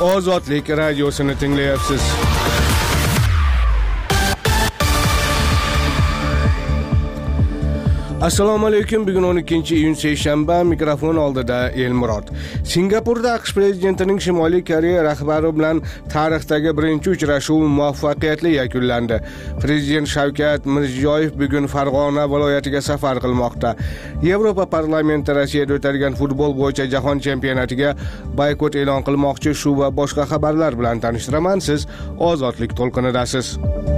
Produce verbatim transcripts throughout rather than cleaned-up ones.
Ozodlik radiosini tinglayapsiz. Assalomu alaykum. Bugun o'n ikkinchi iyun seshanba, mikrofon oldida Elmurod. Singapurda AQSh prezidentining Shimoliy Koreya rahbari bilan tarixdagi birinchi uchrashuv muvaffaqiyatli yakunlandi. Prezident Shavkat Mirziyoyev bugun Farg'ona viloyatiga safar qilmoqda. Yevropa parlamenti Rossiyada o'tadigan futbol bo'yicha jahon chempionatiga boykot e'lon qilmoqchi. Shu va boshqa xabarlar bilan tanishtiraman. Siz Ozodlik to'lqinidasiz.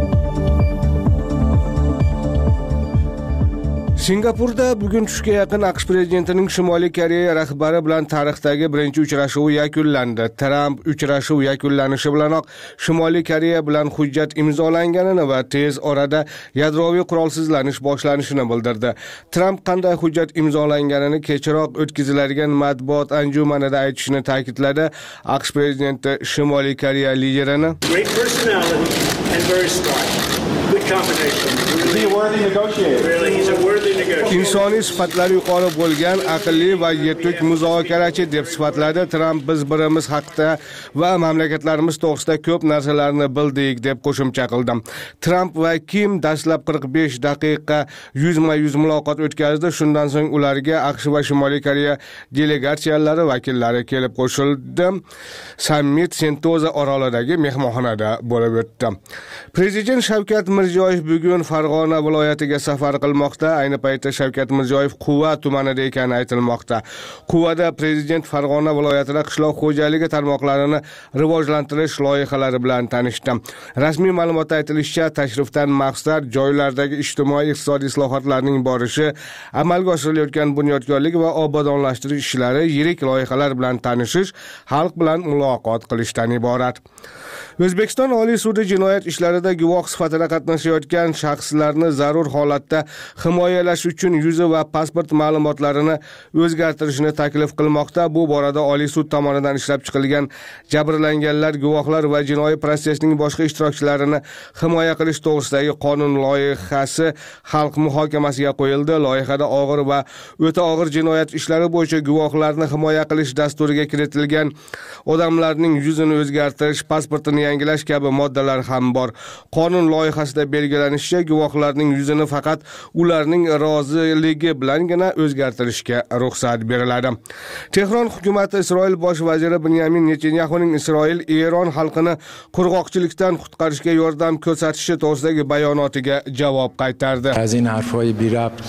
Singapurda bugun tushga yaqin AQSh prezidentining Shimoliy Koreya rahbari bilan tarixdagi birinchi uchrashuvi yakunlandi. Tramp uchrashuv yakunlanishi bilanoq Shimoliy Koreya bilan hujjat imzolanganini va tez orada yadroviy qurolsizlanish boshlanishini bildirdi. Tramp qanday hujjat imzolanganini kechroq o'tkaziladigan matbuot anjumanida aytishini ta'kidladi. AQSh prezidenti Shimoliy Koreya liderini Great personality and very smart. Good combination. Really, worthy negotiator. Really, he's a worthy negotiator. insoniy sifatlari yuqori bo'lgan aqlli va yetuk muzokarachi deb sifatladi. Tramp biz birimiz haqida va mamlakatlarimiz to'g'risida ko'p narsalarni bildik deb qo'shimcha qildi. Tramp va Kim dastlab qirq besh daqiqa yuzma-yuz muloqot o'tkazdi. Shundan so'ng ularga AQSh va Shimoliy Koreya delegatsiyalari vakillari kelib qo'shildi. Sammit Sentoza orolidagi mehmonxonada bo'lib o'tdi. Prezident Shavkat Mirziyoyev bugun Farg'ona viloyatiga safar qilmoqda. Ayni paytda Shavkat Mirziyoyev Quva tumanida ekani aytilmoqda. Quvada prezident Farg'ona viloyatida qishloq xo'jaligi tarmoqlarini rivojlantirish loyihalari bilan tanishdi. Rasmiy ma'lumotda aytilishicha, tashrifdan maqsad joylardagi ijtimoiy-iqtisodiy islohotlarning borishi, amalga oshirilayotgan bunyodkorlik va obodonlashtirish ishlari, yirik loyihalar bilan tanishish, xalq bilan muloqot qilishdan iborat. O'zbekiston Oliy sudi jinoyat ishlarida guvoh sifatida qatnashayotgan shaxslarni zarur holatda himoyalash uchun yuzi va pasport ma'lumotlarini o'zgartirishni taklif qilmoqda. Bu borada Oliy sud tomonidan ishlab chiqilgan jabrlanganlar, guvohlar va jinoiy prosesning boshqa ishtirokchilarini himoya qilish to'g'risidagi qonun loyihasi xalq muhokamasiga qo'yildi. Loyihada og'ir va o'ta og'ir jinoyat ishlari bo'yicha guvohlarni himoya qilish dasturiga kiritilgan odamlarning yuzini o'zgartirish, pasportini yangilash kabi moddalar ham bor. Qonun loyihasida belgilanishicha, guvohlarning yuzini faqat ularning roziligi bilangina o'zgartirishga ruxsat beriladi. Tehron hukumati Isroil bosh vaziri Benyamin Netanyahuning Isroil Eron xalqini qurg'oqchilikdan qutqarishga yordam ko'rsatishi to'g'risidagi bayonotiga javob qaytardi. Az این حرفای بی ربط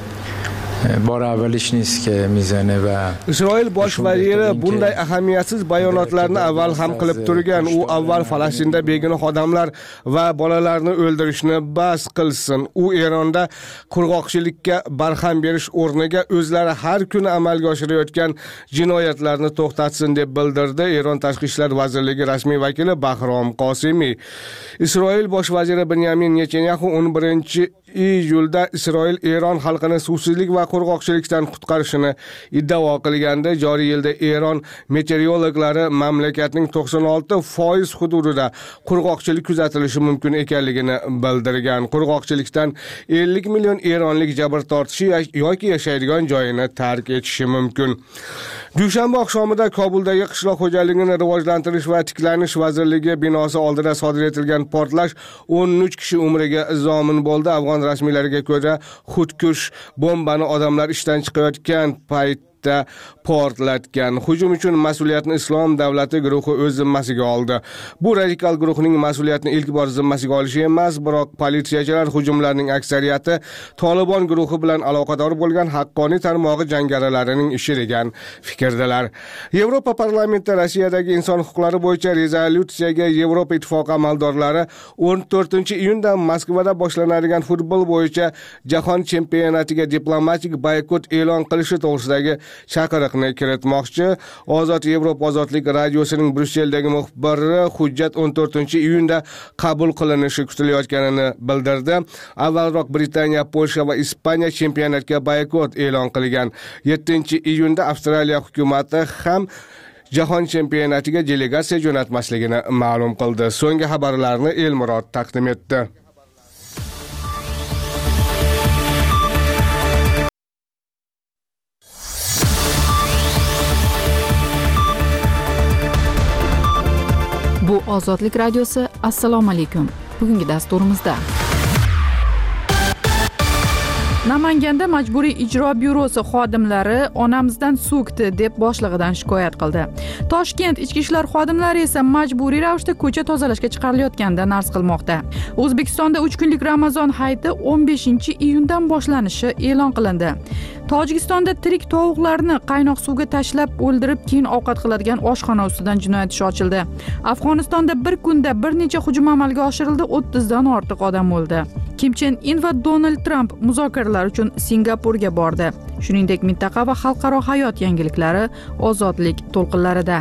bor avvalish نیست که میزنه و Isroil bosh vaziri bunday ahamiyatsiz bayonotlarni avval ham qilib turgan. U avval Falastinda begunoh odamlar va bolalarni o'ldirishni bas qilsin. U Eronda qurg'oqchilikka barham berish o'rniga o'zlari har kuni amalga oshirayotgan jinoyatlarni to'xtatsin deb bildirdi. Eron Tashqi ishlar vazirligi rasmiy vakili Bahrom Qosimiy. Isroil bosh vaziri Benyamin Netanyahu o'n birinchi iyulda Isroil Eron xalqini suvsizlik va qurg'oqchilikdan qutqarishini iddao qilganda, joriy yilda Eron meteorologlari mamlakatning to'qson olti foiz hududida qurg'oqchilik kuzatilishi mumkin ekanligini bildirgan. Qurg'oqchilikdan ellik million eronlik jabr tortishi yoki yashaydigan joyini tark etishi mumkin. Dushanba oqshomida Kobuldagi qishloq xo'jaligini rivojlantirish va tiklanish vazirligi binosi oldida sodir etilgan portlash o'n uch kishi umriga zomin bo'ldi. Afg'on rasmiylariga ko'ra, xudkush bombani odamlar ishdan chiqayotgan paytda portlatgan. Hujum uchun mas'uliyatni Islom davlati guruhi o'z zimmasiga oldi. Bu radikal guruhning mas'uliyatni ilk bor zimmasiga olishi emas, biroq politsiyachilar hujumlarning aksariyati Tolibon guruhi bilan aloqador bo'lgan haqqoniy tarmog'i jangarilarining ishi degan fikrdalar. Yevropa parlamenti Rossiyadagi inson huquqlari bo'yicha rezolyutsiyaga Yevropa ittifoqi amaldorlari o'n to'rtinchi iyunda Moskvada boshlanadigan futbol bo'yicha jahon chempionatiga diplomatik boykot e'lon qilishi to'g'risidagi chaqiriqni kiritmoqchi. Ozod Yevropa ozodlik radiosining Brusseldagi muxbiri hujjat o'n to'rtinchi iyunda qabul qilinishi kutilayotganini bildirdi. Avvalroq Britaniya, Polsha va Ispaniya chempionatga boykot e'lon qilgan. yettinchi iyunda Avstraliya hukumati ham jahon chempionatiga delegatsiya jo'natmasligini ma'lum qildi. So'nggi xabarlarni Elmurod taqdim etdi. Ozodlik radiosi. Assalomu alaykum. Bugungi dasturimizda Namanganda Majburiy ijro byurosi xodimlari onamizdan so'kdi deb boshlig'idan shikoyat qildi. Toshkent ichki ishlar xodimlari esa majburiy ravishda ko'cha tozalashga chiqarilayotganidan arz qilmoqda. O'zbekistonda uch kunlik Ramazon hayiti o'n beshinchi iyundan boshlanishi e'lon qilindi. Tojikistonda tirik tovuqlarni qaynoq suvga tashlab o'ldirib, keyin ovqat qiladigan oshxona ustidan jinoyat ishi ochildi. Afg'onistonda bir kunda bir necha hujum amalga oshirildi, o'ttizdan ortiq odam o'ldi. Kim Chen In va Donald Trump muzokaralar uchun Singapurga bordi. Shuningdek, mintaqa va xalqaro hayot yangiliklari Ozodlik to'lqinlarida.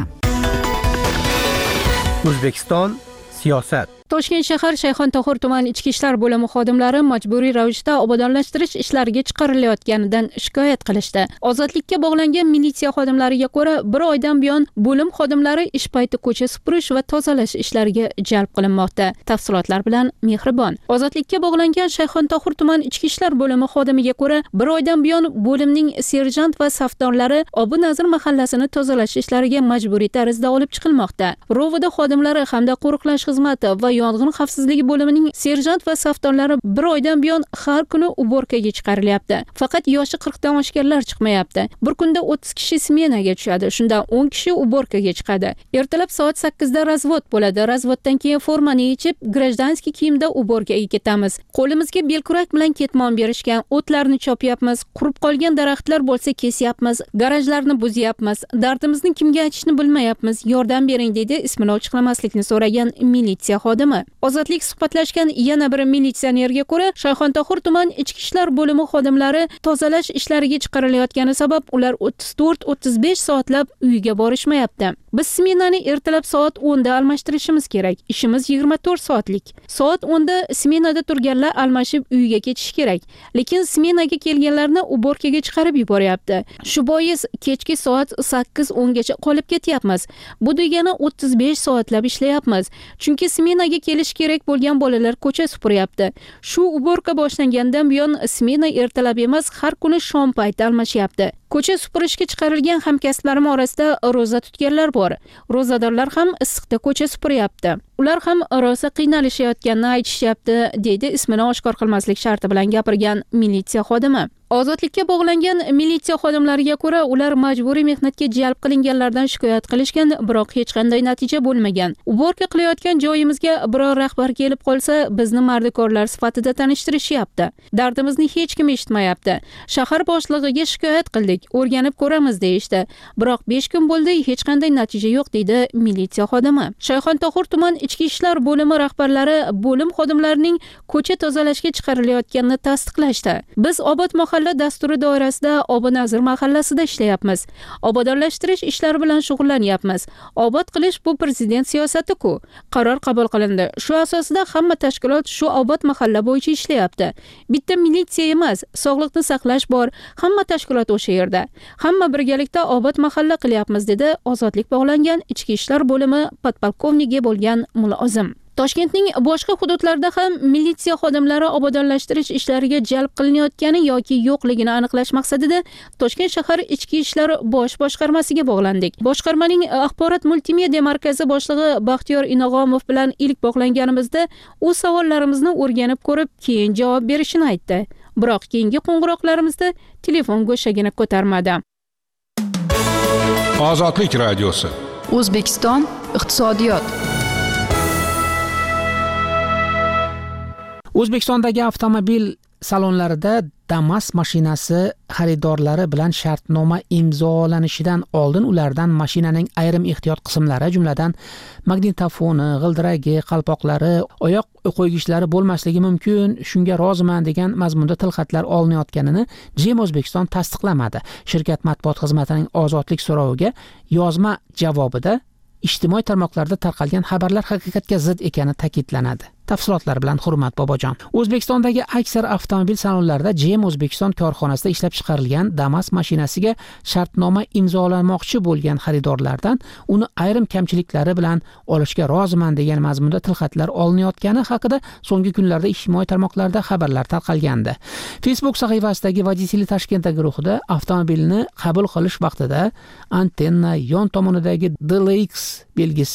O'zbekiston siyosat. Toshkent shahar Shayxontohur tuman ichki ishlar bo'limi xodimlari majburiy ravishda obodonlashtirish ishlariga chiqarilayotganidan shikoyat qilishdi. Ozodlikka bog'langan militsiya xodimlariga ko'ra, bir oydan buyon bo'lim xodimlari ish payti ko'cha supurish va tozalash ishlariga jalb qilinmoqda. Tafsilotlar bilan Mehribon. Ozodlikka bog'langan Shayxontohur tuman ichki ishlar bo'limi xodimiga ko'ra, bir oydan buyon bo'limning serjant va safdorlari Obu Nazir mahallasini tozalash ishlariga majburiy tarzda olib chiqilmoqda. Rovida xodimlari hamda qo'riqlash xizmati va yong'in xavfsizligi bo'limining serjant va safdorlari bir oydan buyon har kuni uborkaga chiqarilyapti. Faqat yoshi qirqdan oshganlar chiqmayapti. Bir kunda o'ttiz kishi smenaga tushadi. Shundan o'n kishi uborkaga chiqadi. Ertalab soat sakkizda razvod bo'ladi. Razvoddan keyin formani yechib, grajdanskiy kiyimda uborkaga ketamiz. Qo'limizga belkurak bilan ketmon berishgan, o'tlarni chopyapmiz, qurib qolgan daraxtlar bo'lsa kesyapmiz, garajlarni buzyapmiz. Dardimizni kimga aytishni bilmayapmiz. Yordam bering dedi ismini ochiqlamaslikni so'ragan militsiya xodimi. Ozodlik suhbatlashgan yana bir militsionerga ko'ra, Shayxontohur tuman ichki ishlar bo'limi xodimlari tozalash ishlariga chiqarilayotgani sabab ular o'ttiz to'rt o'ttiz besh soatlab uyiga borishmayapti. Biz smenani ertalab soat o'nda almashtirishimiz kerak. Ishimiz yigirma to'rt soatlik. Soat o'nda smenada turganlar almashib uyiga ketish kerak. Lekin smenaga kelganlarni uborkaga chiqarib yuboryapti. Shu bois kechki soat sakkiz o'ngacha qolib ketyapmiz. Bu degani o'ttiz besh soatlab ishlayapmiz. Chunki smenaga kelish kerak bo'lgan bolalar ko'cha supuryapti. Shu uborka boshlangandan buyon smena ertalab emas, har kuni shom payti almashyapti. Ko'cha supurishga chiqarilgan hamkasblarim orasida roza tutganlar bor. Rozadorlar ham issiqda ko'cha supuryapti. Ular ham rosa qiynalishayotganini aytishyapti, deydi ismini oshkor qilmaslik sharti bilan gapirgan militsiya xodimi. Ozodlikka bog'langan militsiya xodimlariga ko'ra, ular majburiy mehnatga jalb qilinganlardan shikoyat qilishgan, biroq hech qanday natija bo'lmagan. Uborka qilayotgan joyimizga biror rahbar kelib qolsa, bizni mardikorlar sifatida tanishtirishyapti. Dardimizni hech kim eshitmayapti. Shahar boshlig'iga shikoyat qildik, o'rganib ko'ramiz deyishdi. Biroq besh kun bo'ldi, hech qanday natija yo'q deydi militsiya xodimi. Shayxontohur tuman ichki ishlar bo'limi rahbarlari bo'lim xodimlarining ko'cha tozalashga chiqarilayotganini tasdiqlashdi. Biz obod mahalla dasturi doirasida Obu Nazir mahallasida ishlayapmiz. Obodonlashtirish ishlari bilan shug'ullanyapmiz. Obod qilish bu prezident siyosati-ku. Qaror qabul qilindi. Shu asosida hamma tashkilot shu obod mahalla bo'yicha ishlayapti. Bitta militsiya emas, sog'liqni saqlash bor, hamma tashkilot o'sha yerda. Hamma birgalikda obod mahalla qilyapmiz dedi Ozodlik bog'langan ichki ishlar bo'limi podpolkovnigi bo'lgan mulozim. Toshkentning boshqa hududlarida ham militsiya xodimlari obodonlashtirish ishlariga jalb qilinayotgani yoki yo'qligini aniqlash maqsadida Toshkent shahar ichki ishlar bosh boshqarmasiga bog'landik. Boshqarmaning axborot multimedia markazi boshlig'i Baxtiyor Inog'omov bilan ilk bog'langanimizda u savollarimizni o'rganib ko'rib, keyin javob berishini aytdi. Biroq keyingi qo'ng'iroqlarimizda telefon go'shagini ko'tarmadi. Ozodlik radiosi. O'zbekiston iqtisodiyot. O'zbekistondagi avtomobil salonlarida Damas mashinasi xaridorlari bilan shartnoma imzolanishidan oldin ulardan mashinaning ayrim ehtiyot qismlari, jumladan magnitofoni, g'ildiragi, qalpoqlari, oyoq qo'ygichlari bo'lmasligi mumkin, shunga roziman degan mazmunda tilxatlar olinayotganini Jem O'zbekiston tasdiqlamadi. Shirkat matbuot xizmatining ozodlik so'roviga yozma javobida ijtimoiy tarmoqlarda tarqalgan xabarlar haqiqatga zid ekani ta'kidlanadi. Tafsilotlar bilan Hurmat Bobojon. O'zbekistondagi aksar avtomobil salonlarida Jem O'zbekiston korxonasida ishlab chiqarilgan Damas mashinasiga shartnoma imzolanmoqchi bo'lgan xaridorlardan uni ayrim kamchiliklari bilan olishga roziman degan mazmunda tilxatlar olinayotgani haqida so'nggi kunlarda ijtimoiy tarmoqlarda xabarlar tarqalgandi. Facebook sahifasidagi Vodители Toshkent guruhida avtomobilni qabul qilish vaqtida antenna yon tomonidagi D L X belgisi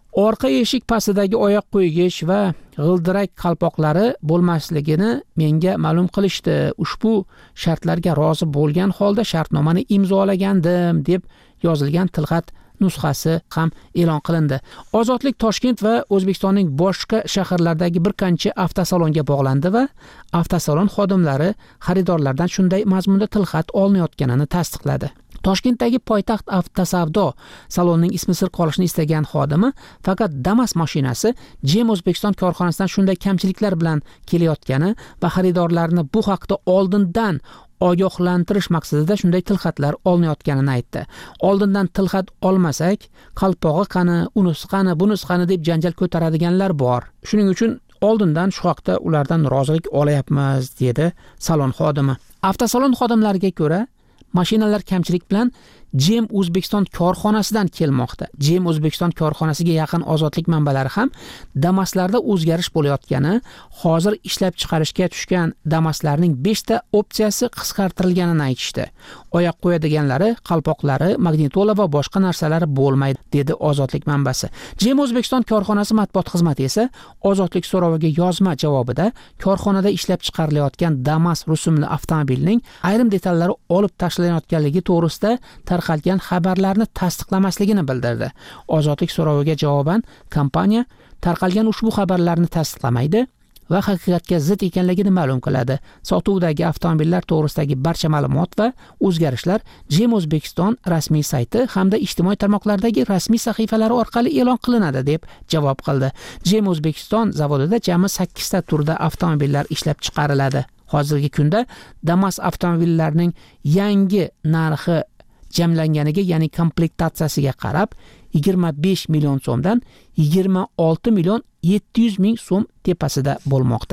orqa eshik pastidagi oyoq qo'ygich va g'ildirak qalpoqlari bo'lmasligini menga ma'lum qilishdi. Ushbu shartlarga rozi bo'lgan holda shartnomani imzolagandim deb yozilgan tilxat nusxasi ham e'lon qilindi. Ozodlik Toshkent va O'zbekistonning boshqa shaharlaridagi bir qancha avtosalonga bog'landi va avtosalon xodimlari xaridorlardan shunday mazmunda tilxat olinayotganini tasdiqladi. Toshkentdagi poytaxt avtosavdo salonining ismi sir qolishini istagan xodimi faqat Damas mashinasi Jem O'zbekiston korxonasidan shunday kamchiliklar bilan kelayotgani va xaridorlarni bu haqda oldindan ogohlantirish maqsadida shunday tilxatlar olinayotganini aytdi. Oldindan tilxat olmasak, qalpog'i qani, unisi qani, bunisi qani deb janjal ko'taradiganlar bor. Shuning uchun oldindan shu haqda ulardan rozilik olayapmiz, dedi salon xodimi. Avtosalon xodimlariga ko'ra, mashinalar kamchilik bilan Jem O'zbekiston korxonasidan kelmoqda. Jem O'zbekiston korxonasiga yaqin ozodlik manbalari ham Damaslarda o'zgarish bo'layotgani, hozir ishlab chiqarishga tushgan Damaslarning besh ta opsiyasi qisqartirilganini aytishdi. Oyoq qo'yadiganlari, qalpoqlari, magnitola va boshqa narsalari bo'lmaydi, dedi ozodlik manbasi. Jem O'zbekiston korxonasi matbuot xizmati esa ozodlik so'roviga yozma javobida korxonada ishlab chiqarilayotgan Damas rusumli avtomobilning ayrim detallari olib tashlanayotganligi to'g'risida tarqalgan xabarlarni tasdiqlamasligini bildirdi. Ozodlik so'roviga javoban kompaniya tarqalgan ushbu xabarlarni tasdiqlamaydi va haqiqatga zid ekanligini ma'lum qiladi. Sotuvdagi avtomobillar to'g'risidagi barcha ma'lumot va o'zgarishlar Jem O'zbekiston rasmiy sayti hamda ijtimoiy tarmoqlardagi rasmiy sahifalari orqali e'lon qilinadi deb javob qildi. Jem O'zbekiston zavodida jami sakkiz ta turda avtomobillar ishlab chiqariladi. Hozirgi kunda Damas avtomobillarining yangi narxi jamlanganiga, ya'ni komplektatsiyasiga qarab yigirma besh million so'mdan yigirma olti million yetti yuz ming so'm tepasida bo'lmoqda.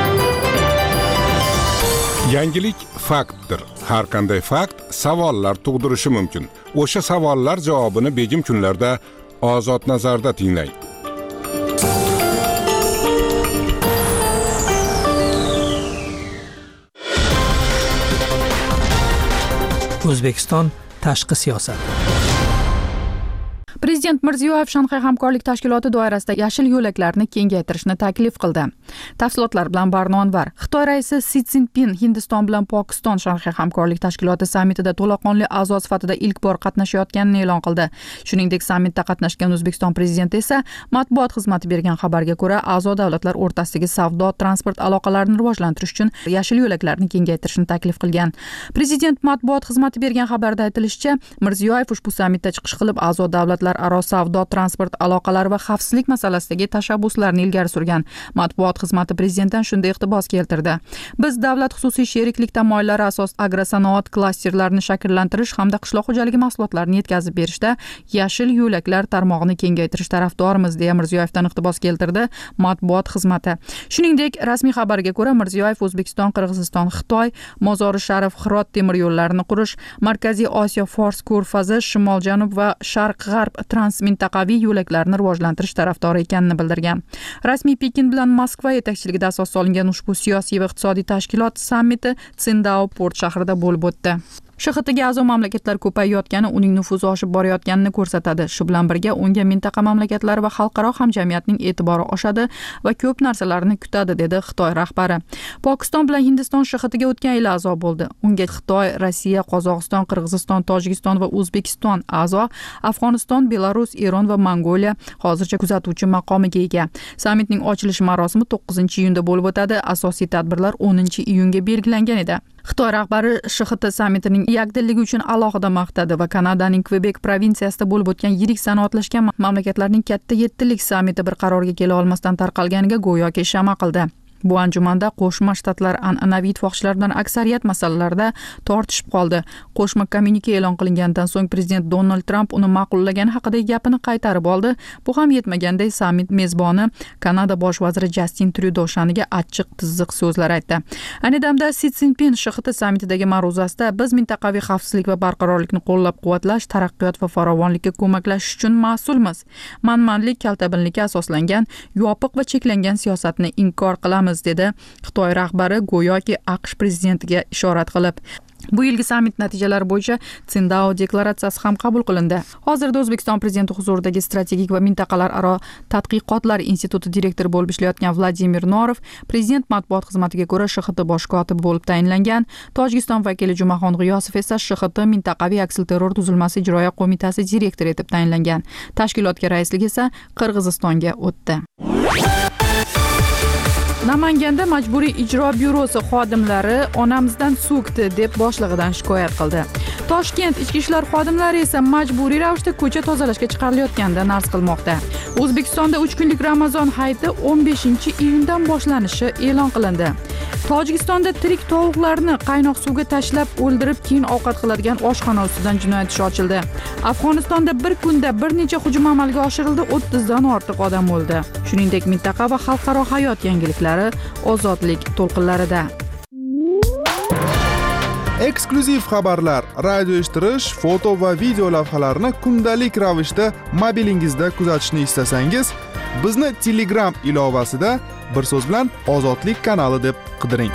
Yangilik faktdir. Har qanday fakt savollar tug'dirishi mumkin. O'sha savollar javobini begim kunlarda Ozod nazarda tinglang. O'zbekiston tashqi siyosat. Prezident Mirziyoyev Shanxay hamkorlik tashkiloti doirasida yashil yo'laklarni kengaytirishni taklif qildi. Tafsilotlar bilan Barnonvar. Xitoy raisi Si Szinpin Hindiston bilan Pokiston Shanxay hamkorlik tashkiloti sammitida to'laqonli a'zo sifatida ilk bor qatnashayotganini e'lon qildi. Shuningdek, sammitda qatnashgan O'zbekiston prezidenti esa matbuot xizmati bergan xabarga ko'ra, a'zo davlatlar o'rtasidagi savdo, transport aloqalarini rivojlantirish uchun yashil yo'laklarni kengaytirishni taklif qilgan. Prezident matbuot xizmati bergan xabarda aytilishicha, Mirziyoyev ushbu sammitda chiqish qilib a'zo davlatlar aro savdo, transport aloqalari va xavfsizlik masalasidagi tashabbuslarni ilgari surgan. Matbuot xizmati prezidentdan shunday iqtibos keltirdi. Biz davlat xususiy sheriklik tamoyillari asos agrosanoat klasterlarini shakllantirish hamda qishloq xo'jaligi mahsulotlarini yetkazib berishda yashil yo'laklar tarmog'ini kengaytirish tarafdorimiz, deya Mirziyoyevdan iqtibos keltirdi matbuot xizmati. Shuningdek, rasmiy xabarga ko'ra, Mirziyoyev O'zbekiston, Qirg'iziston, Xitoy, Mozori Sharif, Hirot temir yo'llarini qurish, Markaziy Osiyo, Fors ko'rfazi, Shimol-Janub va Sharq-G'arb transmintaqaviy yo'laklarni rivojlantirish tarafdori ekanini bildirgan. Rasmiy Pekin bilan Moskva yetakchiligida asos solingan ushbu siyosiy va iqtisodiy tashkilot sammiti Tsindao port shahrida bo'lib o'tdi. Sh X Tga a'zo mamlakatlar ko'payayotgani uning nufuzi oshib borayotganini ko'rsatadi. Shu bilan birga unga mintaqa mamlakatlari va xalqaro hamjamiyatning e'tibori oshadi va ko'p narsalarni kutadi, dedi Xitoy rahbari. Pokiston bilan Hindiston Sh X Tga o'tgan yil a'zo bo'ldi. Unga Xitoy, Rossiya, Qozog'iston, Qirg'iziston, Tojikiston va O'zbekiston a'zo. Afg'oniston, Belarus, Eron va Mongoliya hozircha kuzatuvchi maqomiga ega. Sammitning ochilish marosimi to'qqizinchi iyunda bo'lib o'tadi. Asosiy tadbirlar o'ninchi iyunga belgilangan edi. Xitoy rahbari Sh X T sammitining yakdilligi uchun alohida maqtadi va Kanadaning Kvebek provinsiyasida bo'lib o'tgan yirik sanoatlashgan mamlakatlarning katta yettilik sammiti bir qarorga kela olmasdan tarqalganiga go'yoki shama qildi. Bu anjumanda Qo'shma Shtatlar an'anaviy ittifoqchilar bilan aksariyat masalalarda tortishib qoldi. Qo'shma kommunike e'lon qilingandan so'ng prezident Donald Trump uni ma'qullagani haqidagi gapini qaytarib oldi. Bu ham yetmaganday sammit mezboni Kanada bosh vaziri Justin Trudeau shaniga achchiq tizziq so'zlar aytdi. Ayni damda Si Szinpin Sh X T sammitidagi ma'ruzasida biz mintaqaviy xavfsizlik va barqarorlikni qo'llab-quvvatlash, taraqqiyot va farovonlikka ko'maklashish uchun mas'ulmiz. Manmanlik, kaltabinlikka asoslangan, yopiq va cheklangan siyosatni inkor qilamiz, dedi Xitoy rahbari go'yoki AQSh prezidentiga ishorat qilib. Bu yilgi sammit natijalari bo'yicha Tsindao deklaratsiyasi ham qabul qilindi. Hozirda O'zbekiston prezidenti huzuridagi strategik va mintaqalararo tadqiqotlar instituti direktori bo'lib ishlayotgan Vladimir Norov prezident matbuot xizmatiga ko'ra Sh X T bosh kotibi bo'lib tayinlangan. Tojikiston vakili Jumaxon G'iyosov esa Sh X T mintaqaviy aksilterror tuzilmasi ijroiya qo'mitasi direktori etib tayinlangan. Tashkilotga raislik esa Qirg'izistonga o'tdi. Namanganda majburiy ijro byurosi xodimlari onamizdan so'kdi deb boshlig'idan shikoyat qildi. Toshkent ichki ishlar xodimlari esa majburiy ravishda ko'cha tozalashga chiqarilayotganidan arz qilmoqda. O'zbekistonda uch kunlik Ramazon hayiti o'n beshinchi iyundan boshlanishi e'lon qilindi. Tojikistonda tirik tovuqlarni qaynoq suvga tashlab o'ldirib keyin ovqat qiladigan oshxona ustidan jinoyat ishi ochildi. Afg'onistonda bir kunda bir necha hujum amalga oshirildi, o'ttizdan ortiq odam o'ldi. Shuningdek, mintaqa va xalqaro hayot yangiliklari ozodlik to'lqinlarida. Eksklyuziv xabarlar, radio eshittirish, foto va video lavhalarni kundalik ravishda mobilingizda kuzatishni istasangiz, bizni Telegram ilovasida bir so'z bilan Ozodlik kanali deb qidiring.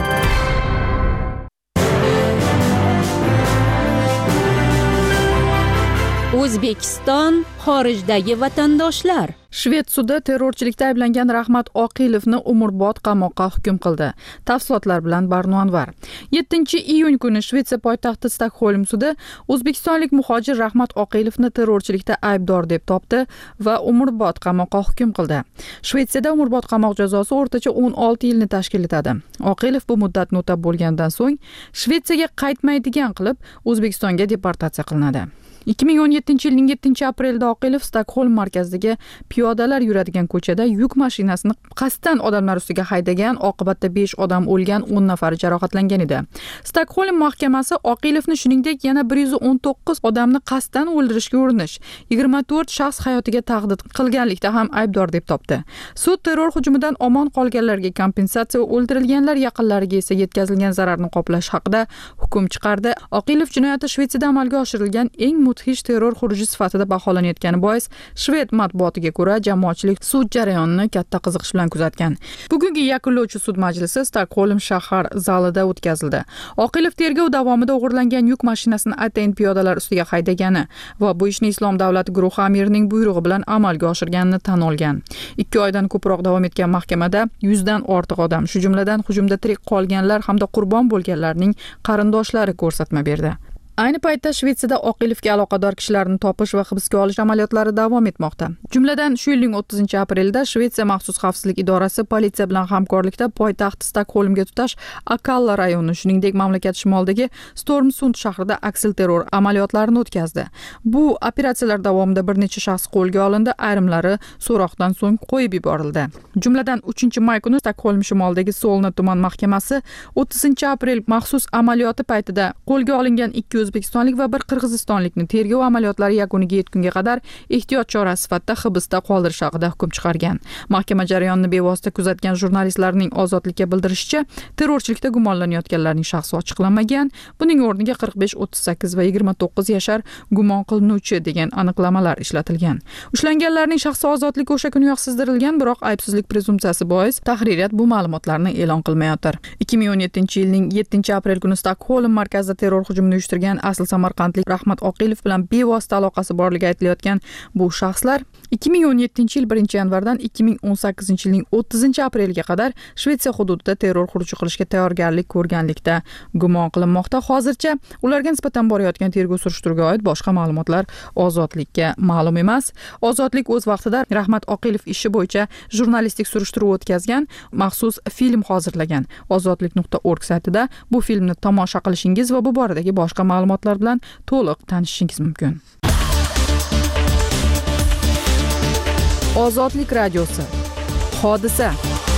O'zbekiston xorijdagi vatandoshlar. Shved sudi terrorchilikda ayblangan Rahmat Oqilovni umrbod qamoqqa hukm qildi. Tafsilotlar bilan Barno Anvar. yettinchi iyun kuni Shvetsiya poytaxti Stokholm sudi o'zbekistonlik muhojir Rahmat Oqilovni terrorchilikda aybdor deb topdi va umrbod qamoqqa hukm qildi. Shvetsiyada umrbod qamoq jazosi o'rtacha o'n olti yilni tashkil etadi. Oqilov bu muddatni o'tab bo'lgandan so'ng Shvetsiyaga qaytmaydigan qilib O'zbekistonga deportatsiya qilinadi. ikki ming o'n yettinchi yilning yettinchi aprelida Oqilov Stokholm markazidagi piyodalar yuradigan ko'chada yuk mashinasini qasddan odamlar ustiga haydagan, oqibatda besh odam o'lgan, o'n nafari jarohatlangan edi. Stokholm mahkamasi Oqilovni shuningdek yana bir yuz o'n to'qqiz odamni qasddan o'ldirishga urinish, yigirma to'rt shaxs hayotiga tahdid qilganlikda ham aybdor deb topdi. Sud terror hujumidan omon qolganlarga kompensatsiya va o'ldirilganlar yaqinlariga esa yetkazilgan zararni qoplash haqida hukm chiqardi. Oqilov jinoyati Shvetsiyada amalga oshirilgan eng mudhish terror xuruji sifatida baholanayotgani bois Shved matbuotiga ko'ra jamoatchilik sud jarayonini katta qiziqish bilan kuzatgan. Bugungi yakunlovchi sud majlisi Stokholm shahar zalida o'tkazildi. Oqilov tergov davomida o'g'irlangan yuk mashinasini atayin piyodalar ustiga haydagani va bu ishni Islom davlati guruhi amirining buyrug'i bilan amalga oshirganini tan olgan. ikki oydan ko'proq davom etgan mahkamada yuzdan ortiq odam, shu jumladan hujumda tirik qolganlar hamda qurbon bo'lganlarning qarindoshlari ko'rsatma berdi. Ayni paytda Shvetsiyada Oqilovga aloqador kishilarni topish va hibsga olish amaliyotlari davom etmoqda. Jumladan, shu yilning o'ttizinchi aprelida Shvetsiya maxsus xavfsizlik idorasi politsiya bilan hamkorlikda poytaxt Stokholmga tutash Akalla rayoni, shuningdek mamlakat shimolidagi Stormsund shahrida aksilterror amaliyotlarini o'tkazdi. Bu operatsiyalar davomida bir necha shaxs qo'lga olindi, ayrimlari so'roqdan so'ng qo'yib yuborildi. Jumladan, uchinchi may kuni Stokholm shimolidagi Solna tuman mahkamasi o'ttizinchi aprel maxsus amaliyoti paytida qo'lga olingan ikki o'zbekistonlik va bir qirg'izistonlikni tergov amaliyotlari yakuniga yetgunga qadar ehtiyot chorasi sifatida hibsda qoldirish haqida hukm chiqargan. Mahkama jarayonini bevosita kuzatgan jurnalistlarning ozodlikka bildirishicha, terrorchilikda gumonlanayotganlarning shaxsi ochiqlanmagan. Buning o'rniga qirq besh, o'ttiz sakkiz va yigirma to'qqiz yashar gumon qilinuvchi degan aniqlamalar ishlatilgan. Ushlanganlarning shaxsi ozodligi o'sha kuniyoq sizdirilgan, biroq aybsizlik prezumpsiyasi bois tahririyat bu ma'lumotlarni e'lon qilmayotir. ikki ming o'n yettinchi yilning yettinchi aprel kuni Stokholm markazida terror hujumini uyushtirgan asl samarqandlik Rahmat Oqilov bilan bevosita aloqasi borligi aytilayotgan bu shaxslar ikki ming o'n yettinchi yil birinchi yanvardan ikki ming o'n sakkizinchi yilning o'ttizinchi apreliga qadar Shvetsiya hududida terror xuruji qilishga tayyorgarlik ko'rganlikda gumon qilinmoqda. Hozircha ularga nisbatan borayotgan tergov surishtiruvga oid boshqa ma'lumotlar Ozodlikka ma'lum emas. Ozodlik o'z vaqtida Rahmat Oqilov ishi bo'yicha jurnalistik surishtiruv o'tkazgan, maxsus film hozirlagan. ozodlik nuqta org saytida bu filmni tomosha qilishingiz va bu boradagi boshqa ma'lumotlar bilan to'liq tanishishingiz mumkin. Ozodlik radiosi. Hodisa.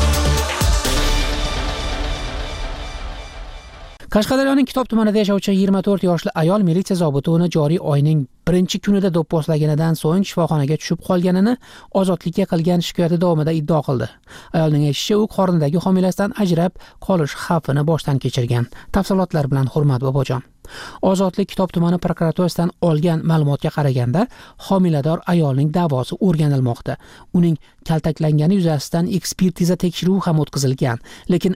Qashqadaryoning Kitob tumanida yashovchi yigirma to'rt yoshli ayol militsiya zobiti uni joriy oyning birinchi kunida do'pposlaganidan so'ng shifoxonaga tushib qolganini ozodlikka qilgan shikoyati davomida iddao qildi. Ayolning aytishicha, u qornidagi homilasidan ajrab qolish xavfini boshdan kechirgan. Tafsilotlar bilan Hurmat Bobojon. Ozodlik Kitob tumani prokuraturasidan olgan ma'lumotga qaraganda, homilador ayolning da'vosi o'rganilmoqda. Uning kaltaklangani yuzasidan ekspertiza tekshiruvi ham o'tkazilgan, lekin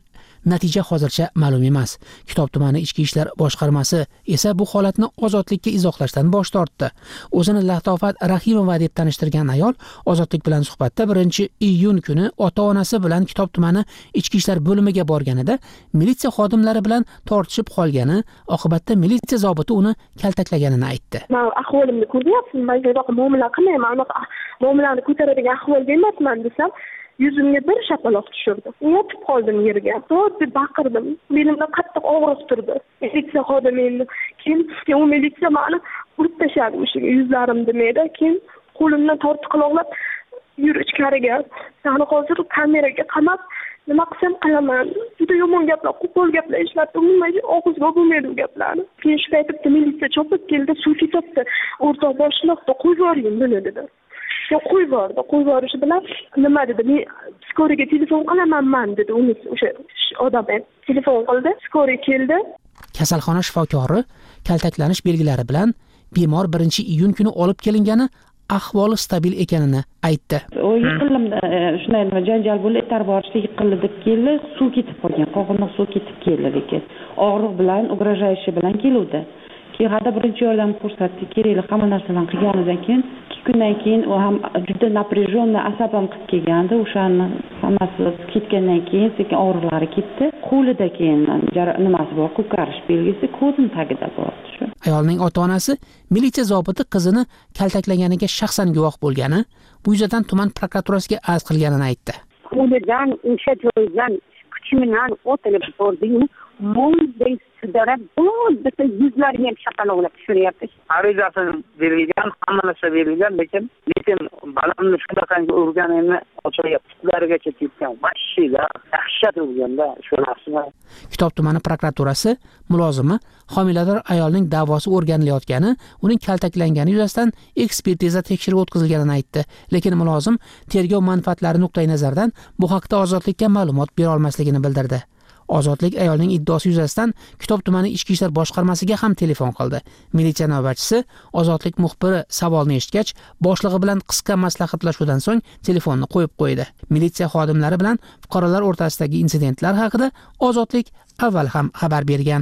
natija hozircha ma'lum emas. Kitob tumani ichki ishlar boshqarmasi esa bu holatni Ozodlikka izohlashdan bosh tortdi. O'zini Lahtofat Rahimova deb tanishtirgan ayol Ozodlik bilan suhbatda birinchi iyun kuni ota-onasi bilan Kitob tumani ichki ishlar bo'limiga borganida militsiya xodimlari bilan tortishib qolgani, oqibatda militsiya zobiti uni kaltaklaganini aytdi. Men ahvolimni ko'ryapsizmi? Men bunaqa muomala qilmayman, anaqa muomalani ko'taradigan ahvolda emasman desam, yuzimga bir shapaloq tushirdi. Yotib qoldim yerga. To'rt deb baqirdim. Belimda qattiq og'riq turdi. Militsiya xodimi endi keyin u militsiya meni urib tashladi o'sha yuzlarimni mayda. Keyin qo'limdan tortib quloqlab yur ichkariga. Seni hozir kameraga qamab nima qilsam qilaman. Juda yomon gaplar, qo'pol gaplar ishlatdi. Umuman og'izga bo'lmaydi u gaplarni. Keyin shu paytda militsiya chopib keldi, suv ketibdi. O'rtoq boshliqda qo'yib yuboring buni dedi. Yo qo'yib yubordi. Qo'yib yuborishi bilan nima dedi? Men skoriga telefon qilaman dedi. Uni o'sha odam telefon qildi. Skori keldi. Kasalxona shifokori kaltaklanish belgilari bilan bemor birinchi iyun kuni olib kelingani, ahvoli stabil ekanini aytdi. O yiqildim, shunday nima janjal bo'ldi, itar borishda yiqildi deb keldi, suv ketib qolgan, qog'indiq suv ketib keldi lekin og'riq bilan, ugrajayishi bilan keluvdi. Keyin hada birinchi yordam ko'rsatdik, kerakli hamma narsalarni qilganidan keyin ikki kundan keyin u ham juda напряжённый asabim qilib kelgandi. O'shani hammasi ketgandan keyin sekin og'riqlari ketdi. Qo'lida keyin nimasi bor, ko'karish belgisi ko'zim tagida bor. Ayolning ota-onasi militsiya zobiti qizini kaltaklaganiga shaxsan guvoh bo'lgani, bu yuzasidan tuman prokuraturasiga arz qilganini aytdi. Qo'lidan o'sha joydan kuchi bilan o'tilib bordim. Mo'ldek sidarab, bitta yuzlariga ham shapaloqlab tushiryapti. Arizasi berilgan, hamma narsa berilgan, lekin lekin balamni shunaqangi urganini ochayapti. Ulargacha ketgan. Mashina dahshat urganda shu narsani. Kitob tumani prokuraturasi mulozimi homilador ayolning da'vosi o'rganilayotgani, uning kaltaklangani yuzasidan ekspertiza tekshiruv o'tkazilganini aytdi. Lekin mulozim tergov manfaatlari nuqtai nazaridan bu haqda Ozodlikka ma'lumot bera olmasligini bildirdi. Ozodlik ayolning iddaosi yuzasidan Kitob tumani ichki ishlar boshqarmasiga ham telefon qildi. Militsiya navbatchisi Ozodlik muxbiri savolni eshitgach, boshlig'i bilan qisqa maslahatlashuvdan so'ng telefonni qo'yib qo'ydi. Militsiya xodimlari bilan fuqarolar o'rtasidagi insidentlar haqida Ozodlik avval ham xabar bergan.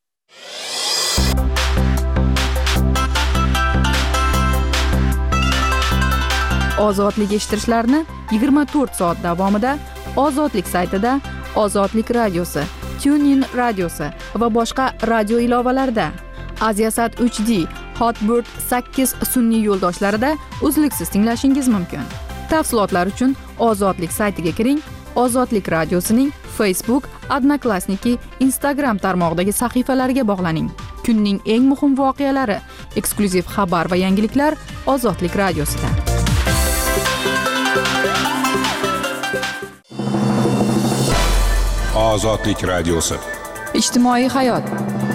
Ozodlik eshittirishlarni yigirma to'rt soat davomida Ozodlik saytida, Ozodlik radiosi, TuneIn radiosi va boshqa radio ilovalarda, Aziasat uch D, Hotbird sakkiz sun'iy yo'ldoshlarida uzluksiz tinglashingiz mumkin. Tafsilotlar uchun Ozodlik saytiga kiring, Ozodlik radiosining Facebook, Odnoklassniki, Instagram tarmog'idagi sahifalariga bog'laning. Kunning eng muhim voqealari, eksklyuziv xabar va yangiliklar Ozodlik radiosida. Ozodlik radiosi. Ijtimoiy hayot.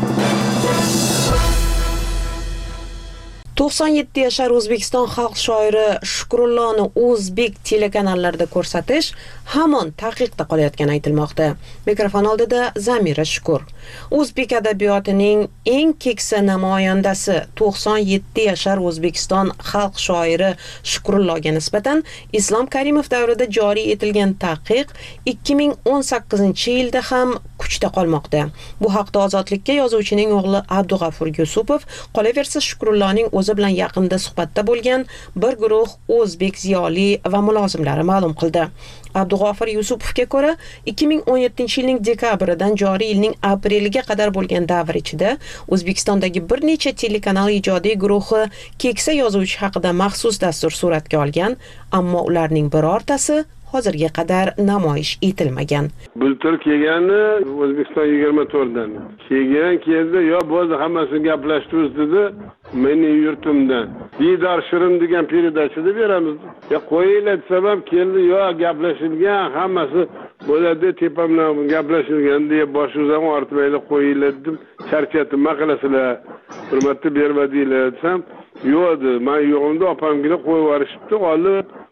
to'qson yetti yashar O'zbekiston xalq shoiri Shukrullohni o'zbek telekanallarida ko'rsatish hamon taqiqda qolayotgani aytilmoqda. Mikrofon oldida Zamira Shukur. O'zbek adabiyotining eng keksa namoyandasi to'qson yetti yashar O'zbekiston xalq shoiri Shukrullohga nisbatan Islom Karimov davrida joriy etilgan taqiq ikki ming o'n sakkizinchi yilda ham kuchda qolmoqda. Bu haqda Ozodlikka yozuvchining o'g'li Abdug'afur Yusupov, qolaversa Shukrullohning o'zi bilan yaqinda suhbatda bo'lgan bir guruh o'zbek ziyoli va mulozimlari ma'lum qildi. Abdug'afur Yusupovga ko'ra, ikki ming o'n yettinchi yilning dekabridan joriy yilning apreliga qadar bo'lgan davr ichida O'zbekistondagi bir necha telekanal ijodiy guruhi keksa yozuvchi haqida maxsus dastur suratga olgan, ammo ularning birortasi hozirga qadar namoyish etilmagan. Bultur kelgani O'zbekiston yigirma to'rtdan. Kelgan keldi, yo bo'ldi hammasini gaplashtiramiz dedi. Meni yurtimdan. Didor Shirin degan peredachada beramiz. Ya qo'yinglar sabab keldi, yo gaplashilgan, hammasi bo'ladi, tepamdan gaplashilgan deb boshimizdan ortmaylar qo'yinglar dedim. Charchatib, nima qilasizlar? Hurmatni bermadinglar desam, yo'q, men yo'g'imda opamgina qo'yib yuborishibdi, olib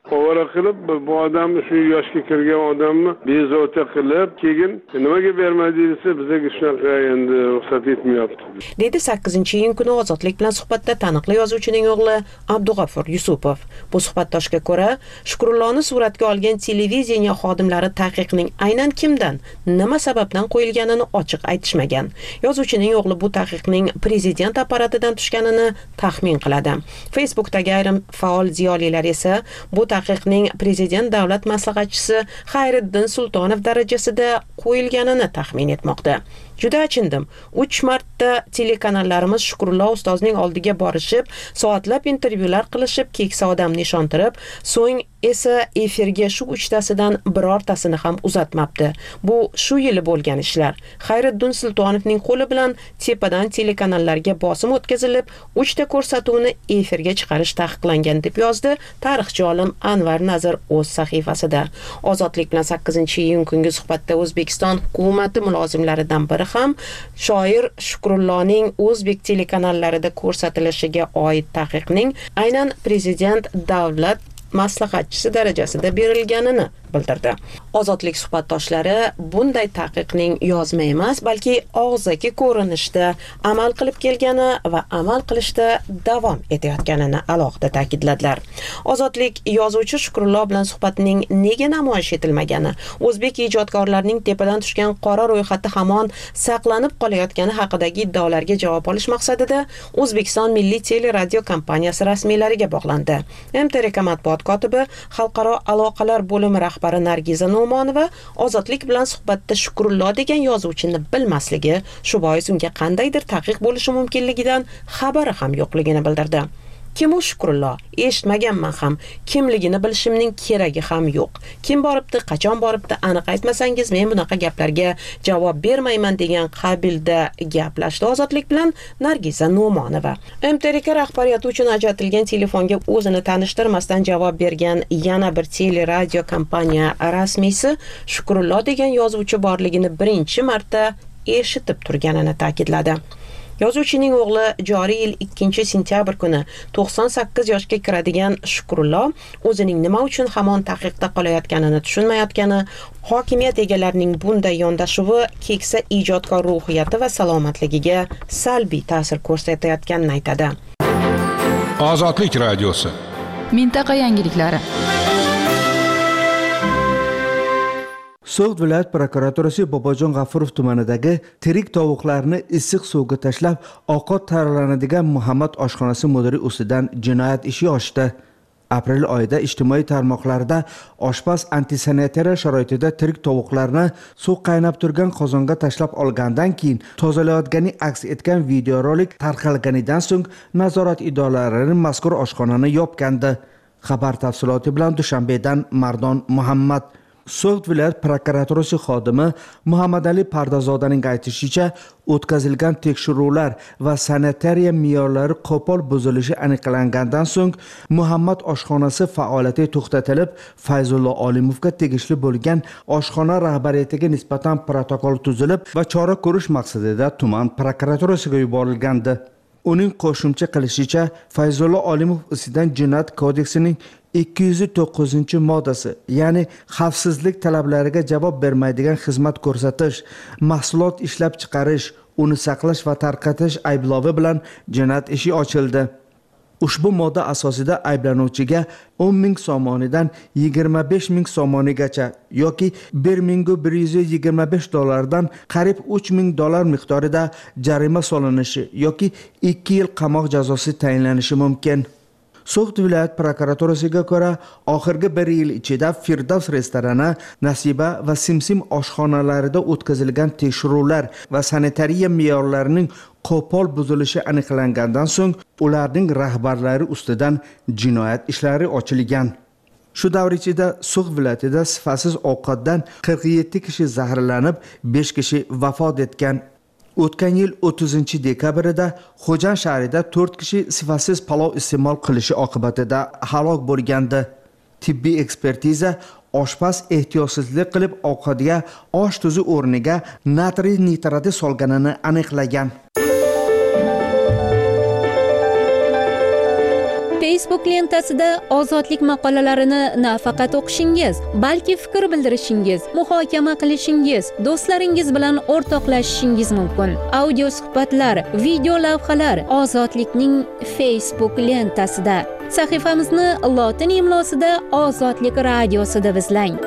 ovora qilib bu odamni shu yoshga kirgan odamni bezovta qilib keyin nimaga bermadi desa bizga shunaqa endi ruxsat etmayapti dedi sakkizinchi iyun kuni Ozodlik bilan suhbatda taniqli yozuvchining o'g'li Abdug'afur Yusupov. Bu suhbatdoshga ko'ra, Shukrullohni suratga olgan televideniya xodimlari taqiqning aynan kimdan, nima sababdan qo'yilganini ochiq aytishmagan. Yozuvchining o'g'li bu taqiqning prezident apparatidan tushganini taxmin qiladi. Facebookdagi ayrim faol ziyolilar esa bu taqiqning prezident davlat maslahatchisi Xayriddin Sultonov darajasida qo'yilganini taxmin etmoqda. Juda achindim. uch marta telekanallarimiz Shukrullo ustozning oldiga borishib, soatlab intervyular qilishib, keksa odamni ishontirib, so'ng esa efirga shu uchtasidan birortasini ham uzatmabdi. Bu shu yili bo'lgan ishlar. Xayriddin Sultonovning qo'li bilan tepadan telekanallarga bosim o'tkazilib, uchta ko'rsatuvni efirga chiqarish taqiqlangan deb yozdi tarixchi olim Anvar Nazir o'z sahifasida. Ozodlik bilan sakkizinchi iyun kungi suhbatda O'zbekiston hukumati mulozimlaridan biri ham shoir Shukrullohning o'zbek telekanallarida ko'rsatilishiga oid taqiqning aynan prezident davlat maslahatchisi darajasida berilganini bildirdi. Ozodlik suhbatdoshlari bunday taqiqning yozma emas, balki og'zaki ko'rinishda amal qilib kelgani va amal qilishda davom etayotganini alohida ta'kidladilar. Ozodlik yozuvchi Shukrullo bilan suhbatning nega namoyish etilmagani, o'zbek ijodkorlarining tepadan tushgan qora ro'yxati hamon saqlanib qolayotgani haqidagi iddaolarga javob olish maqsadida O'zbekiston Milliy teleradio kompaniyasi rasmiylariga bog'landi. M T R K matbuot kotibi, xalqaro aloqalar bo'limi rahbari Nargiza No'monova Ozodlik bilan suhbatda Shukrullo degan yozuvchini bilmasligi, shu bois unga qandaydir taqiq bo'lishi mumkinligidan xabari ham yo'qligini bildirdi. Kim u Shukrullo? Eshitmaganman ham. Kimligini bilishimning keragi ham yo'q. Kim boribdi, qachon boribdi, aniq aytmasangiz men bunaqa gaplarga javob bermayman degan qabilda gaplashdi Ozodlik bilan Nargiza No'monova. M T R K rahbariyati uchun ajratilgan telefonga o'zini tanishtirmasdan javob bergan yana bir teleradio kompaniya rasmiysi Shukrullo degan yozuvchi borligini birinchi marta eshitib turganini ta'kidladi. Yozuvchining o'g'li joriy yil ikkinchi sentyabr kuni to'qson sakkiz yoshga kiradigan Shukrullo o'zining nima uchun hamon taqiqda qolayotganini tushunmayotgani, hokimiyat egalarining bunday yondashuvi keksa ijodkor ruhiyati va salomatligiga salbiy ta'sir ko'rsatayotganini aytadi. Ozodlik radiosi. Mintaqa yangiliklari. So'g'd viloyat prokuraturasi Bobojon G'afurov tumanidagi tirik tovuqlarni issiq suvga tashlab, ovqat tayyorlanadigan Muhammad oshxonasi mudiri ustidan jinoyat ishi ochdi. Aprel oyida ijtimoiy tarmoqlarda oshpaz antisanitariya sharoitida tirik tovuqlarni suv qaynab turgan qozonga tashlab olgandan keyin tozalayotgani aks etgan videorolik tarqalganidan so'ng nazorat idoralari mazkur oshxonani yopgandi. Xabar tafsiloti bilan Dushanbedan Mardon Muhammad. So'g'd viloyat prokuraturasi xodimi Muhammad Ali Pardazodaning aytishicha, o'tkazilgan tekshiruvlar va sanitariya me'yorlari qo'pol buzilishi aniqlangandan so'ng Muhammad oshxonasi faoliyati to'xtatilib, Fayzullo Olimovga tegishli bo'lgan oshxona rahbariyatiga nisbatan protokol tuzilib va chora ko'rish maqsadida tuman prokuraturasiga yuborilgandi. Uning qo'shimcha qilishicha, Fayzullo Olimov ustidan Jinoyat kodeksining ikki yuz to'qqizinchi moddasi, ya'ni xavfsizlik talablariga javob bermaydigan xizmat ko'rsatish, mahsulot ishlab chiqarish, uni saqlash va tarqatish ayblovi bilan jinoyat ishi ochildi. Ushbu modda asosida ayblanuvchiga o'n ming somonidan yigirma besh ming somonigacha yoki bir ming bir yuz yigirma besh dollardan qariyb uch ming dollar miqdorida jarima solinishi yoki ikki yil qamoq jazosi tayinlanishi mumkin. So'g'd viloyat prokuraturasiga ko'ra, oxirgi bir yil ichida Firdavs restorani, Nasiba va Simsim oshxonalarida o'tkazilgan tekshiruvlar va sanitariya me'yorlarining qo'pol buzilishi aniqlangandan so'ng ularning rahbarlari ustidan jinoyat ishlari ochilgan. Shu davr ichida So'g'd viloyatida sifatsiz ovqatdan qirq yetti kishi zaharlanib, besh kishi vafot etgan. O'tgan yil o'ttizinchi dekabrida Xo'jan shahrida to'rt kishi sifatsiz palov iste'mol qilishi oqibatida halok bo'lgandi. Tibbiy ekspertiza oshpaz ehtiyotsizlik qilib ovqatga osh tuzi o'rniga natriy nitrati solganini aniqlagan. Pace Facebook lentasida ozodlik maqolalarini nafaqat o'qishingiz, balki fikr bildirishingiz, muhokama qilishingiz, do'stlaringiz bilan o'rtoqlashishingiz mumkin. Audio suhbatlar, video lavhalar Ozodlikning Facebook lentasida. Sahifamizni lotin imlosida Ozodlik radiosida izlang.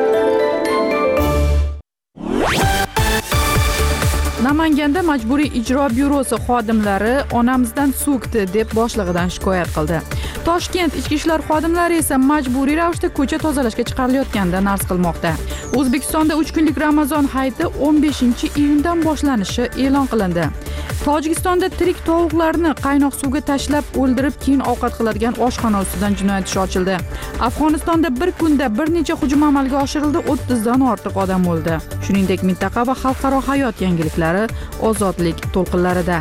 Namanganda Majburiy ijro byurosi xodimlari onamizdan so'kdi deb boshlig'idan shikoyat qildi. Toshkent ichki ishlar xodimlari esa majburiy ravishda ko'cha tozalashga chiqarilayotganidan arz qilmoqda. O'zbekistonda uch kunlik Ramazon hayiti o'n beshinchi iyundan boshlanishi e'lon qilindi. Tojikistonda tirik tovuqlarni qaynoq suvga tashlab o'ldirib, keyin ovqat qiladigan oshxona ustidan jinoyat ishi ochildi. Afg'onistonda bir kunda bir necha hujum amalga oshirildi, o'ttizdan ortiq odam o'ldi. Shuningdek, mintaqa va xalqaro hayot yangiliklari Ozodlik to'lqinlarida.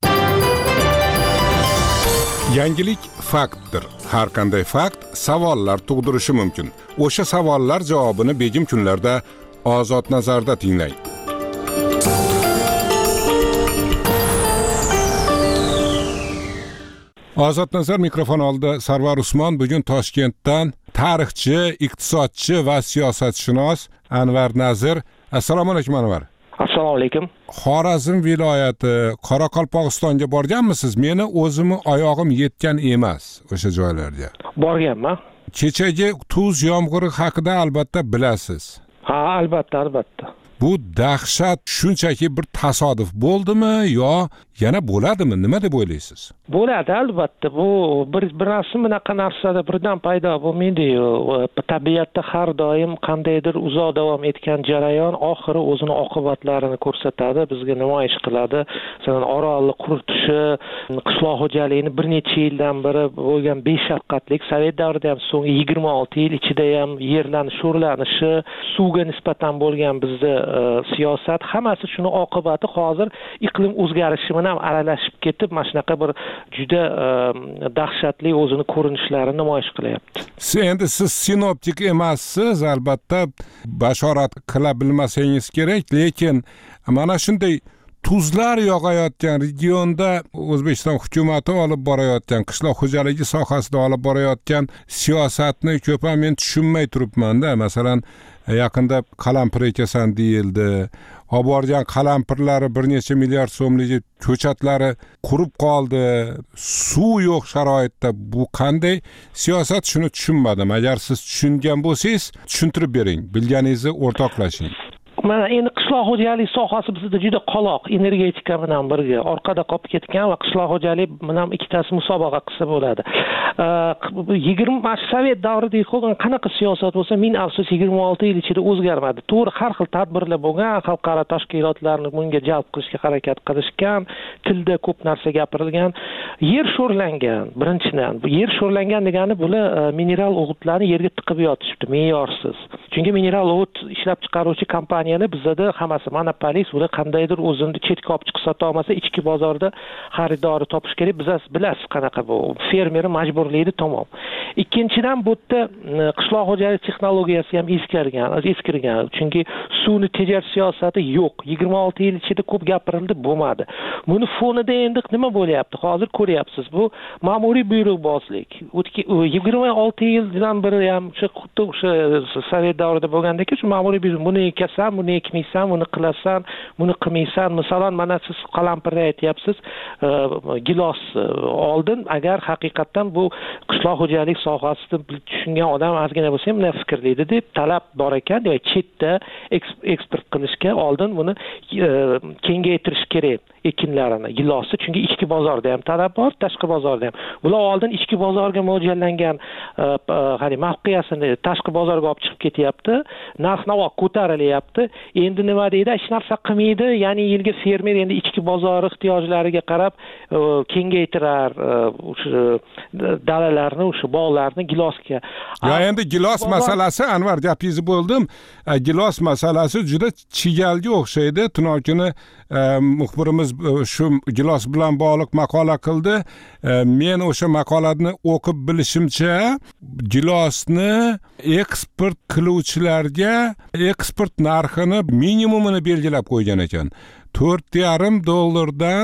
Yangilik faktdir. Har qanday fakt savollar tug'dirishi mumkin. O'sha savollar javobini begim kunlarda Ozod nazarda tinglang. Ozod nazar mikrofon oldida Sarvar Usmon. Bugun Toshkentdan tarixchi, iqtisodchi va siyosatshunos Anvar Nazir. Assalomu alaykum Anvar. Assalomu alaykum. Xorazm viloyati Qoraqalpog'istonga borganmisiz? Meni o'zimni oyog'im yetgan emas o'sha joylarga. Borganman. Kechagi tuz yomg'iri haqida albatta bilasiz. Ha, albatta, albatta. Bu dahshat shunchaki bir tasodif bo'ldimi yo yana bo'ladimi? Nima deb o'ylaysiz? Bo'ladi albatta. Bu bir bir narsa bunaqa narsada birdan paydo bo'lmaydi-yu. Tabiatda har doim qandaydir uzoq davom etgan jarayon oxiri o'zini oqibatlarini ko'rsatadi, bizga namoyish qiladi. Masalan, Orolni quritishi, qishloq xo'jaligini bir necha yildan beri bo'lgan beshafqatlik, Sovet davrida ham so'nggi yigirma olti yil ichida ham yerlarning sho'rlanishi, suvga nisbatan bo'lgan bizda siyosat, hammasi shuni oqibati hozir iqlim o'zgarishi bilan aralashib ketib, mana shunaqa bir juda dahshatli o'zini ko'rinishlarini namoyish qilyapti. Endi siz sinoptik emassiz, albatta bashorat qila bilmasangiz kerak, lekin mana shunday tuzlar yog'ayotgan regionda O'zbekiston hukumati olib borayotgan, qishloq xo'jaligi sohasida olib borayotgan siyosatni ko'p ham men tushunmay turibman-da. Masalan, yaqinda qalampir ekasan deyildi. Olib borgan qalampirlari bir necha milliard so'mlik ko'chatlari qurib qoldi. Suv yo'q sharoitda. Bu qanday siyosat, shuni tushunmadim. Agar siz tushungan bo'lsangiz, tushuntirib bering. Bilganingizni o'rtoqlashing. Mana endi qishloq xo'jalik sohasi bizda juda qoloq, energetika bilan birga orqada qolib ketgan va qishloq xo'jalik bilan ikkitasi musobaqa qilsa bo'ladi. yigirma Sovet davridagi qolgan qanaqa siyosat bo'lsa, ming afsus yigirma olti yil ichida o'zgarmadi. To'g'ri, har xil tadbirlar bo'lgan, xalqaro tashkilotlarni bunga jalb qilishga harakat qilishgan, tilda ko'p narsa gapirilgan. Yer sho'rlangan, birinchidan. Yer sho'rlangan degani bular mineral o'g'itlarni yerga tiqib yotishibdi, me'yorsiz. Chunki mineral o'g'it ishlab chiqaruvchi kompaniyalar bizda hammasi monopolist, ular qandaydir o'zini chetga olib chiqib sota olmasa, ichki bozorda xaridori topish kerak. Biz bilasiz qanaqa bu. Fermer majburlaydi, tamom. Ikkinchidan bu yerda qishloq xo'jaligi texnologiyasi ham eskirgan, eskirgan. Chunki suvni tejar siyosati yo'q. yigirma olti yil ichida ko'p gapirildi, bo'lmadi. Buni fonida endi nima bo'lyapti? Hozir ko'ryapsiz. Bu ma'muriy buyruqbozlik. yigirma olti yildan beri ham shu xuddi o'sha Sovet davrida bo'lgandek, shu ma'muriy buyruq, buni ekasan, buni ekmaysan, buni qilasan, buni qilmaysan. Masalan, mana siz qalampirni aytyapsiz, gilos oldin agar haqiqatan bu qishloq xo'jalik sohasida tushungan odam ozgina bo'lsa ham bunday fikrlaydi deb talab bor ekan, yoki chetda eksport qilishga oldin buni kengaytirish kerak ekinlarini, gilosni, chunki ichki bozorda ham talab bor, tashqi bozorda ham. Bular oldin ichki bozorga mo'ljallangan qani mavqiyasini tashqi bozorga olib chiqib ketyapti, narx-navo ko'tarilyapti. Endi nima deydi? Hech narsa qilmaydi, ya'ni yilga fermer endi ichki bozor ehtiyojlariga qarab kengaytirar o'sha dalalarni, o'sha bog'larni gilosga. Ya endi gilos masalasi, Anvar, gapingizni bo'ldim. Gilos masalasi juda chigalga o'xshaydi. Tunov kuni muxbirimiz shu gilos bilan bog'liq maqola qildi. Men o'sha maqolani o'qib bilishimcha, gilosni eksport qiluvchilarga eksport narxini minimumini belgilab qo'ygan ekan. to'rt yarim dollardan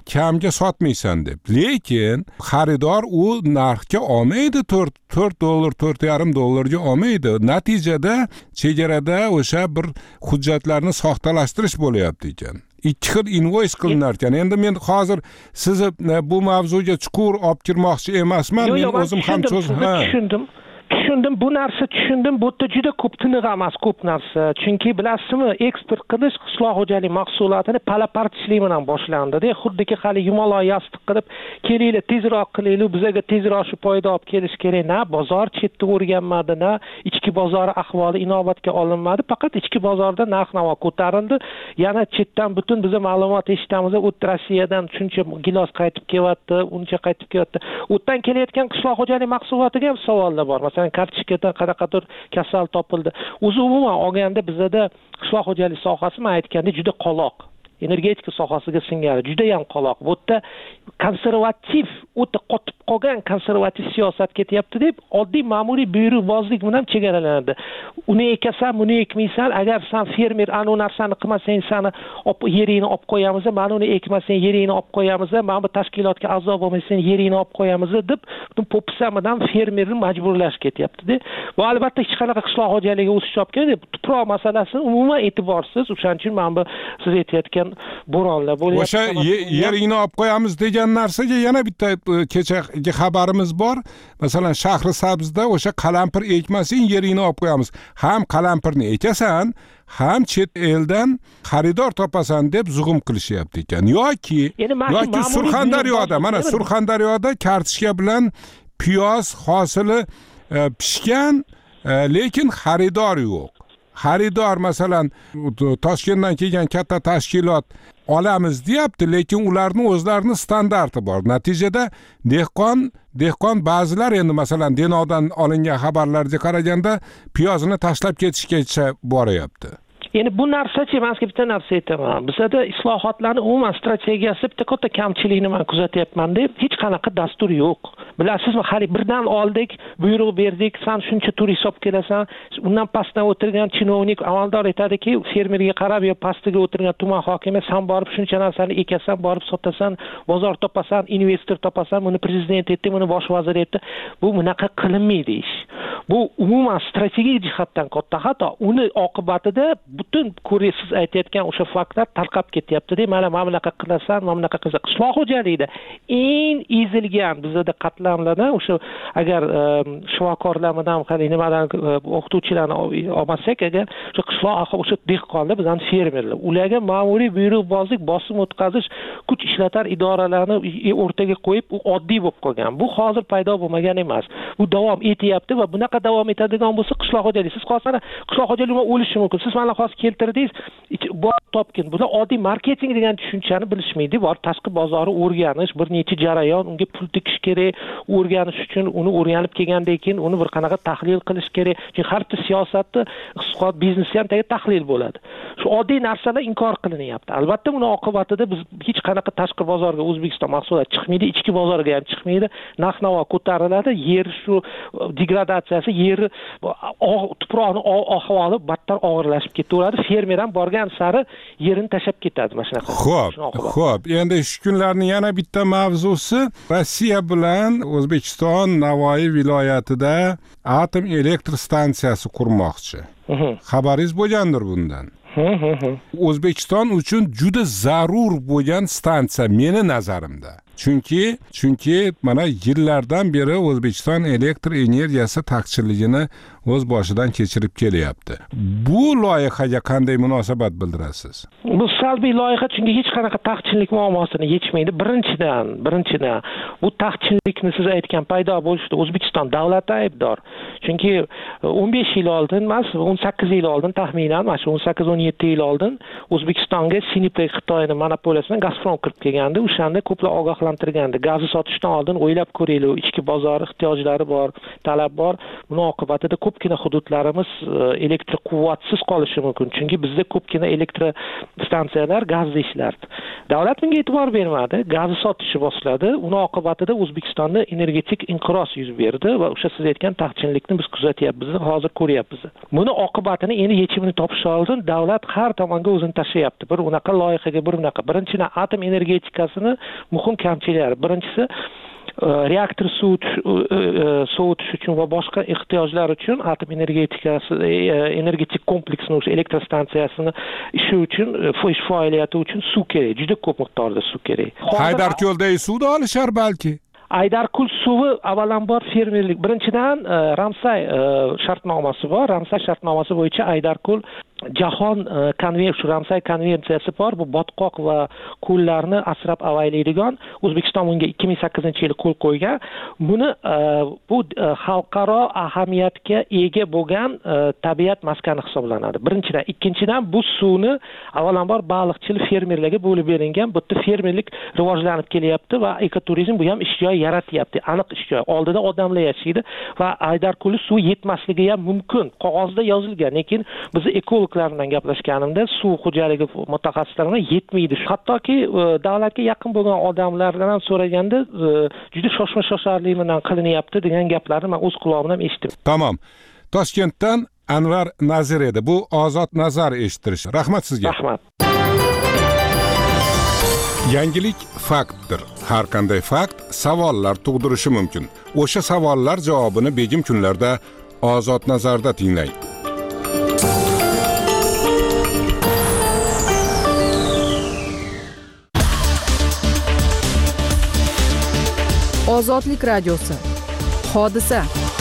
kamga sotmaysan deb. Lekin xaridor u narxga olmaydi, to'rt dollar, to'rt yarim dollarga olmaydi. Natijada chegarada o'sha bir hujjatlarni soxtalashtirish bo'lyapti ekan. Ikki xil invoice qilinar ekan. Endi men hozir sizni bu mavzuga chuqur olib kirmoqchi emasman. Men o'zim ham tushundim. Tushundim, bu narsa tushundim. Bu yerda juda ko'p tiniq emas, ko'p narsa. Chunki bilasizmi, eksport qilish qishloq xo'jalik mahsulotini palapartishlik bilan boshlandi-da. Xuddiki hali Himolay yostiq qilib, kelinglar tezroq qilaylik, bizga tezroq shu foyda olib kelish kerak. Na bozor chetda o'rganmadi, na ichki bozor ahvoli inobatga olinmadi. Faqat ichki bozorda narx-navo ko'tarildi. Yana chetdan butun biz ma'lumot eshitamiz, o't Rossiyadan shuncha gilos qaytib kelyapti, uncha qaytib kelyapti. O'tdan kelayotgan qishloq xo'jalik mahsulotiga ham savollar bor. Masalan, kartoshkadan qanaqadir kasal topildi. O'zi umuman olganda bizda qishloq xo'jalik sohasi men aytgandek juda qoloq. Energetika sohasiga singari juda ham qoloq. Bu yerda konservativ, o'ta qotib qolgan konservativ siyosat ketyapti deb oddiy ma'muriy buyruqbozlik bilan chegaralanadi. Uni ekasan, buni ekmaysan, agar sen fermer ana narsani qilmasang, seni yeringni olib qo'yamiz, mana uni ekmasang yeringni olib qo'yamiz, mana bu tashkilotga a'zo bo'lmasang yeringni olib qo'yamiz deb butun po'pisamidan fermerni majburlash ketyapti-da. Bu albatta hech qanaqa qishloq xo'jaligi o'sish olib keladi. Tuproq masalasini umuman e'tiborsiz, o'shaning uchun men bu siz aytayotgan bo'ronlar bo'lyapti. O'sha yeringni olib qo'yamiz degan narsaga yana bitta kechagi xabarimiz bor. Masalan, Shahrisabzda o'sha qalampir ekmasang yeringni olib qo'yamiz. Ham qalampirni ekasan, ham chet eldan xaridor topasan deb zug'um qilishyapti ekan. Yoki yoki Surxondaryoda, mana Surxondaryoda kartoshka bilan piyoz hosili pishgan, lekin xaridor yo'q. Xaridor masalan Toshkentdan kelgan katta tashkilot olamiz deyapti, lekin ularning o'zlarining standarti bor. Natijada dehqon dehqon ba'zilar endi masalan Denovdan olingan xabarlarga qaraganda piyozni tashlab ketishgacha boryapti. Endi bu narsachi, men sizga bitta narsa aytaman. Bizda islohotlarning umuman strategiyasi bitta katta kamchilikni men kuzatyapman deb hech qanaqa dastur yo'q. Bilasizmi, hali birdan oldik, buyruq berdik, sen shuncha turist olib kelasan, undan pastdan o'tirgan chinovnik amaldor aytadiki, fermerga qarab, yo pastiga o'tirgan tuman hokimi, sen borib shuncha narsani ekasan, borib sotasan, bozor topasan, investor topasan, buni prezident aytdi, buni bosh vazir aytdi. Bu bunaqa qilinmaydi ish. Bu umuman strategik jihatdan katta xato. Uni oqibatida butun ko'rasiz aytayotgan o'sha faktlar tarqab ketyapti-da. Mana mana bunaqa qilasan, mana bunaqa qilsa. Qishloq xo'jaligida eng ezilgan bizda qatlamlardan o'sha agar shifokorlar bilan hali nimadan o'qituvchilarni olmasak, agar o'sha qishloq aholi, o'sha dehqonlar bizdan fermerlar, ularga ma'muriy buyruqbozlik, bosim o'tkazish, kuch ishlatar idoralarni o'rtaga qo'yib, u oddiy bo'lib qolgan. Bu hozir paydo bo'lmagan emas. Bu davom etyapti va bunaqa davom etadigan bo'lsa qishloq xo'jaligi, siz hozir qishloq xo'jaligi o'lishi mumkin. Siz mana hozir keltirdingiz, bor topkin. Bular oddiy marketing degan tushunchani bilishmaydi. Bor tashqi bozorni o'rganish, bir necha jarayon, unga pul tikish kerak, o'rganish uchun uni o'rganib kelgandan keyin uni bir qanaqa tahlil qilish kerak. Chunki har bir siyosatni, iqtisod, biznesni ham tagiga tahlil bo'ladi. Shu oddiy narsalar inkor qilinyapti. Albatta buni oqibatida biz hech qanaqa tashqi bozorga O'zbekiston mahsuloti chiqmaydi, ichki bozorga ham chiqmaydi. Narx-navo ko'tariladi, yer shu degradatsiyasi, yer tuproqni ahvoli battar og'irlashib ketaveradi. Fermer ham borgan sari yerini tashab ketadi mana shunaqa. Xo'p, xo'p. Endi shu kunlarning yana bitta mavzusi Rossiya bilan O'zbekiston Navoiy viloyatida atom elektr stansiyasi qurmoqchi. Xabaringiz bo'lgandir bundan. O'zbekiston uchun juda zarur bo'lgan stansiya meni nazarimda. Chunki chunki mana yillardan beri O'zbekiston elektr energiyasi taqchilligini o'z boshidan kechirib kelyapti. Bu loyihaga qanday munosabat bildirasiz? Bu salbiy loyiha, chunki hech qanaqa taqchillik muammosini yechmaydi. Birinchidan, birinchidan bu taqchillikni siz aytgan paydo bo'lishida O'zbekiston davlati aybdor. Chunki o'n besh yil oldin emas, o'n sakkiz yil oldin taxminan, mana shu o'n sakkiz o'n yetti yil oldin O'zbekistonga Sinopec Xitoyning monopoliyasidan Gazprom kirib kelgandi. O'shanda ko'plar ogohlantirib rivojlantirganda gazni sotishdan oldin o'ylab ko'raylik, ichki bozor ehtiyojlari bor, talab bor. Buning oqibatida ko'pgina hududlarimiz elektr quvvatsiz qolishi mumkin. Chunki bizda ko'pgina elektr stansiyalar gazda ishlardi. Davlat bunga e'tibor bermadi, gazni sotishni boshladi. Uning oqibatida O'zbekistonda energetik inqiroz yuz berdi va o'sha siz aytgan taqchillikni biz kuzatyapmiz, hozir ko'ryapmiz. Buni oqibatini endi yechimini topish uchun davlat har tomonga o'zini tashlayapti. Bir unaqa loyihaga, bir unaqa. Birinchidan atom energetikasini muhim kamchiliklari. Birinchisi reaktor sovutish uchun va boshqa ehtiyojlar uchun atom energetikasi energetik kompleksni o'sha elektr stansiyasini ishi uchun ish faoliyati uchun suv kerak, juda ko'p miqdorda suv kerak. Haydarko'ldagi suvni olishar balki. Aydarko'l suvi avvalambor fermerlik. Birinchidan Ramsay shartnomasi bor. Ramsay shartnomasi bo'yicha Aydarko'l jahon konvensiyasi, shu Ramsay konvensiyasi bor. Bu botqoq va ko'llarni asrab avaylaydigan. O'zbekiston bunga ikki ming sakkizinchi yil qo'l qo'ygan. Buni bu xalqaro ahamiyatga ega bo'lgan tabiat maskani hisoblanadi. Birinchidan, ikkinchidan bu suvni avvalambor baliqchilik fermerlarga bo'lib berilgan. Bu yerda fermerlik rivojlanib kelyapti va ekoturizm bu ham ish joyi yaratyapti. Aniq ish joyi. Oldida odamlar yashaydi va Aydarko'l suv yetmasligi ham mumkin. Qog'ozda yozilgan, lekin biz ekologlar bilan gaplashganimda suv xo'jaligi mutaxassislariga yetmaydi. Hattoki davlatga yaqin bo'lgan odamlardan ham so'raganda juda shoshma-shosharli bilan qilinyapti degan gaplarni men o'z quloqimdan eshitdim. Tamom. Toshkentdan Anvar Nazir edi. Bu Ozod Nazar eshittirish. Rahmat sizga. Rahmat. Yangilik faktdir. Har qanday fakt savollar tug'dirishi mumkin. O'sha savollar javobini begim kunlarda Ozod Nazarda tinglang. Ozodlik radiosi. Hodisa.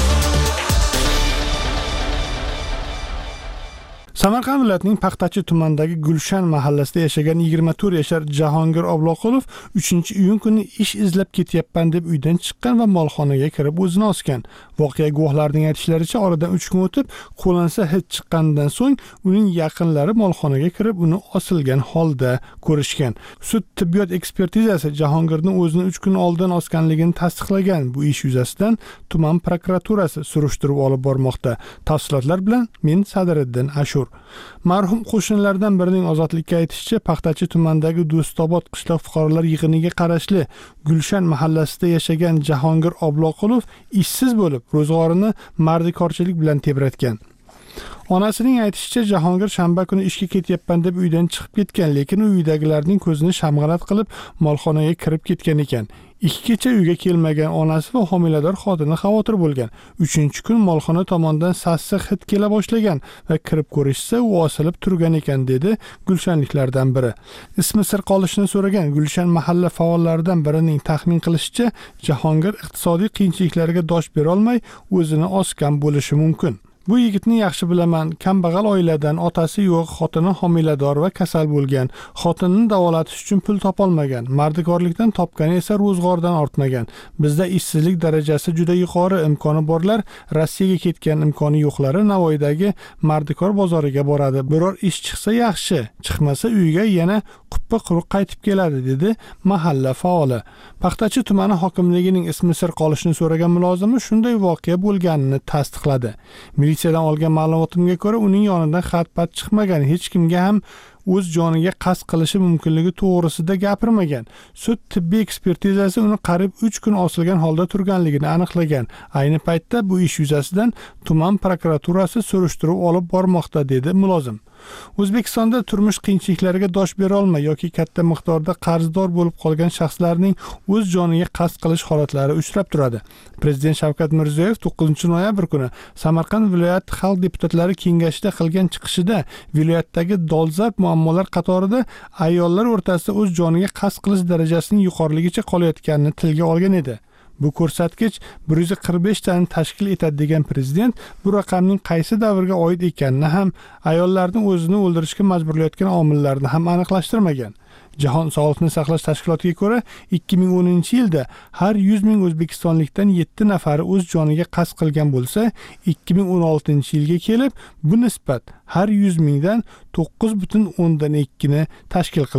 Samarqand viloyatining Paxtachi tumanidagi Gulshan mahallasida yashagan yigirma to'rt yashar Jahongir Obloqulov uchinchi iyun kuni ish izlab ketyapman deb uydan chiqqan va molxonaga kirib o'zini osgan. Voqea guvohlarining aytishlaricha oradan uch kun o'tib qo'lansa hid chiqqanidan so'ng uning yaqinlari molxonaga kirib uni osilgan holda ko'rishgan. Sud tibbiyot ekspertizasi Jahongirning o'zini uch kun oldin osganligini tasdiqlagan. Bu ish yuzasidan tuman prokuraturasi surishtiruv olib bormoqda. Tafsilotlar bilan men Sadiriddin Ashur. Marhum qo'shnilardan birining Ozodlikka aytishicha, Paxtachi tumanidagi Do'stobod qishloq fuqarolar yig'iniga qarashli Gulshan mahallasida yashagan Jahongir Obloqulov ishsiz bo'lib, ro'zg'orini mardikorchilik bilan tebratgan. Onasining aytishicha, Jahongir shanba kuni ishga ketyapman deb uydan chiqib ketgan, lekin u uydagilarning ko'zini shamg'alat qilib molxonaga kirib ketgan ekan. Ikki kecha uyga kelmagan onasi va homilador xotini xavotir bo'lgan. Uchinchi kun molxona tomonidan sassiq hid kela boshlagan va kirib ko'rishsa, u osilib turgan ekan, dedi gulshanliklardan biri. Ismi sir qolishini so'ragan Gulshan mahalla faollaridan birining taxmin qilishicha, Jahongir iqtisodiy qiyinchiliklarga dosh bera olmay o'zini osgan bo'lishi mumkin. Bu yigitni yaxshi bilaman. Kambag'al oiladan, otasi yo'q, xotini homilador va kasal bo'lgan. Xotinini davolatish uchun pul topolmagan. Mardikorlikdan topgani esa ro'zg'ordan ortmagan. Bizda ishsizlik darajasi juda yuqori, imkoni borlar Rossiyaga ketgan, imkoni yo'qlari Navoiydagi mardikor bozoriga boradi. Biror ish chiqsa yaxshi, chiqmasa uyga yana quppa quruq qaytib keladi, dedi mahalla faoli. Paxtachi tumani hokimligining ismi sir qolishini so'ragan mulozimi shunday voqea bo'lganini tasdiqladi. Militsiyadan olgan ma'lumotimga ko'ra, uning yonidan xat-pat chiqmagan, hech kimga ham o'z joniga qasd qilishi mumkinligi to'g'risida gapirmagan. Sud tibbiy ekspertizasi uni qarib uch kun osilgan holda turganligini aniqlagan. Ayni paytda bu ish yuzasidan tuman prokuraturasi surishtiruv olib bormoqda, dedi mulozim. O'zbekistonda turmush qiyinchiliklariga dosh bera olmay yoki katta miqdorda qarzdor bo'lib qolgan shaxslarning o'z joniga qasd qilish holatlari uchrab turadi. Prezident Shavkat Mirziyoyev to'qqizinchi noyabr kuni Samarqand viloyat xalq deputatlari kengashida qilgan chiqishida viloyatdagi dolzarb muammolar qatorida ayollar o'rtasida o'z joniga qasd qilish darajasining yuqoriligicha qolayotganini tilga olgan edi. Bu ko'rsatkich bir yuz qirq besh tani tashkil etadi degan prezident bu raqamning qaysi davrga oid ekanini ham, ayollarning o'zini o'ldirishga majburlayotgan omillarni ham aniqlashtirmagan. Jahon sog'liqni saqlash tashkilotiga ko'ra, ikki ming o'ninchi yilda har yuz ming o'zbekistonlikdan yetti nafari o'z joniga qasd qilgan bo'lsa, ikki ming o'n oltinchi yilga kelib bu nisbat har yuz mingdan to'qqiz butun o'ndan ikki ni tashkil qilgan.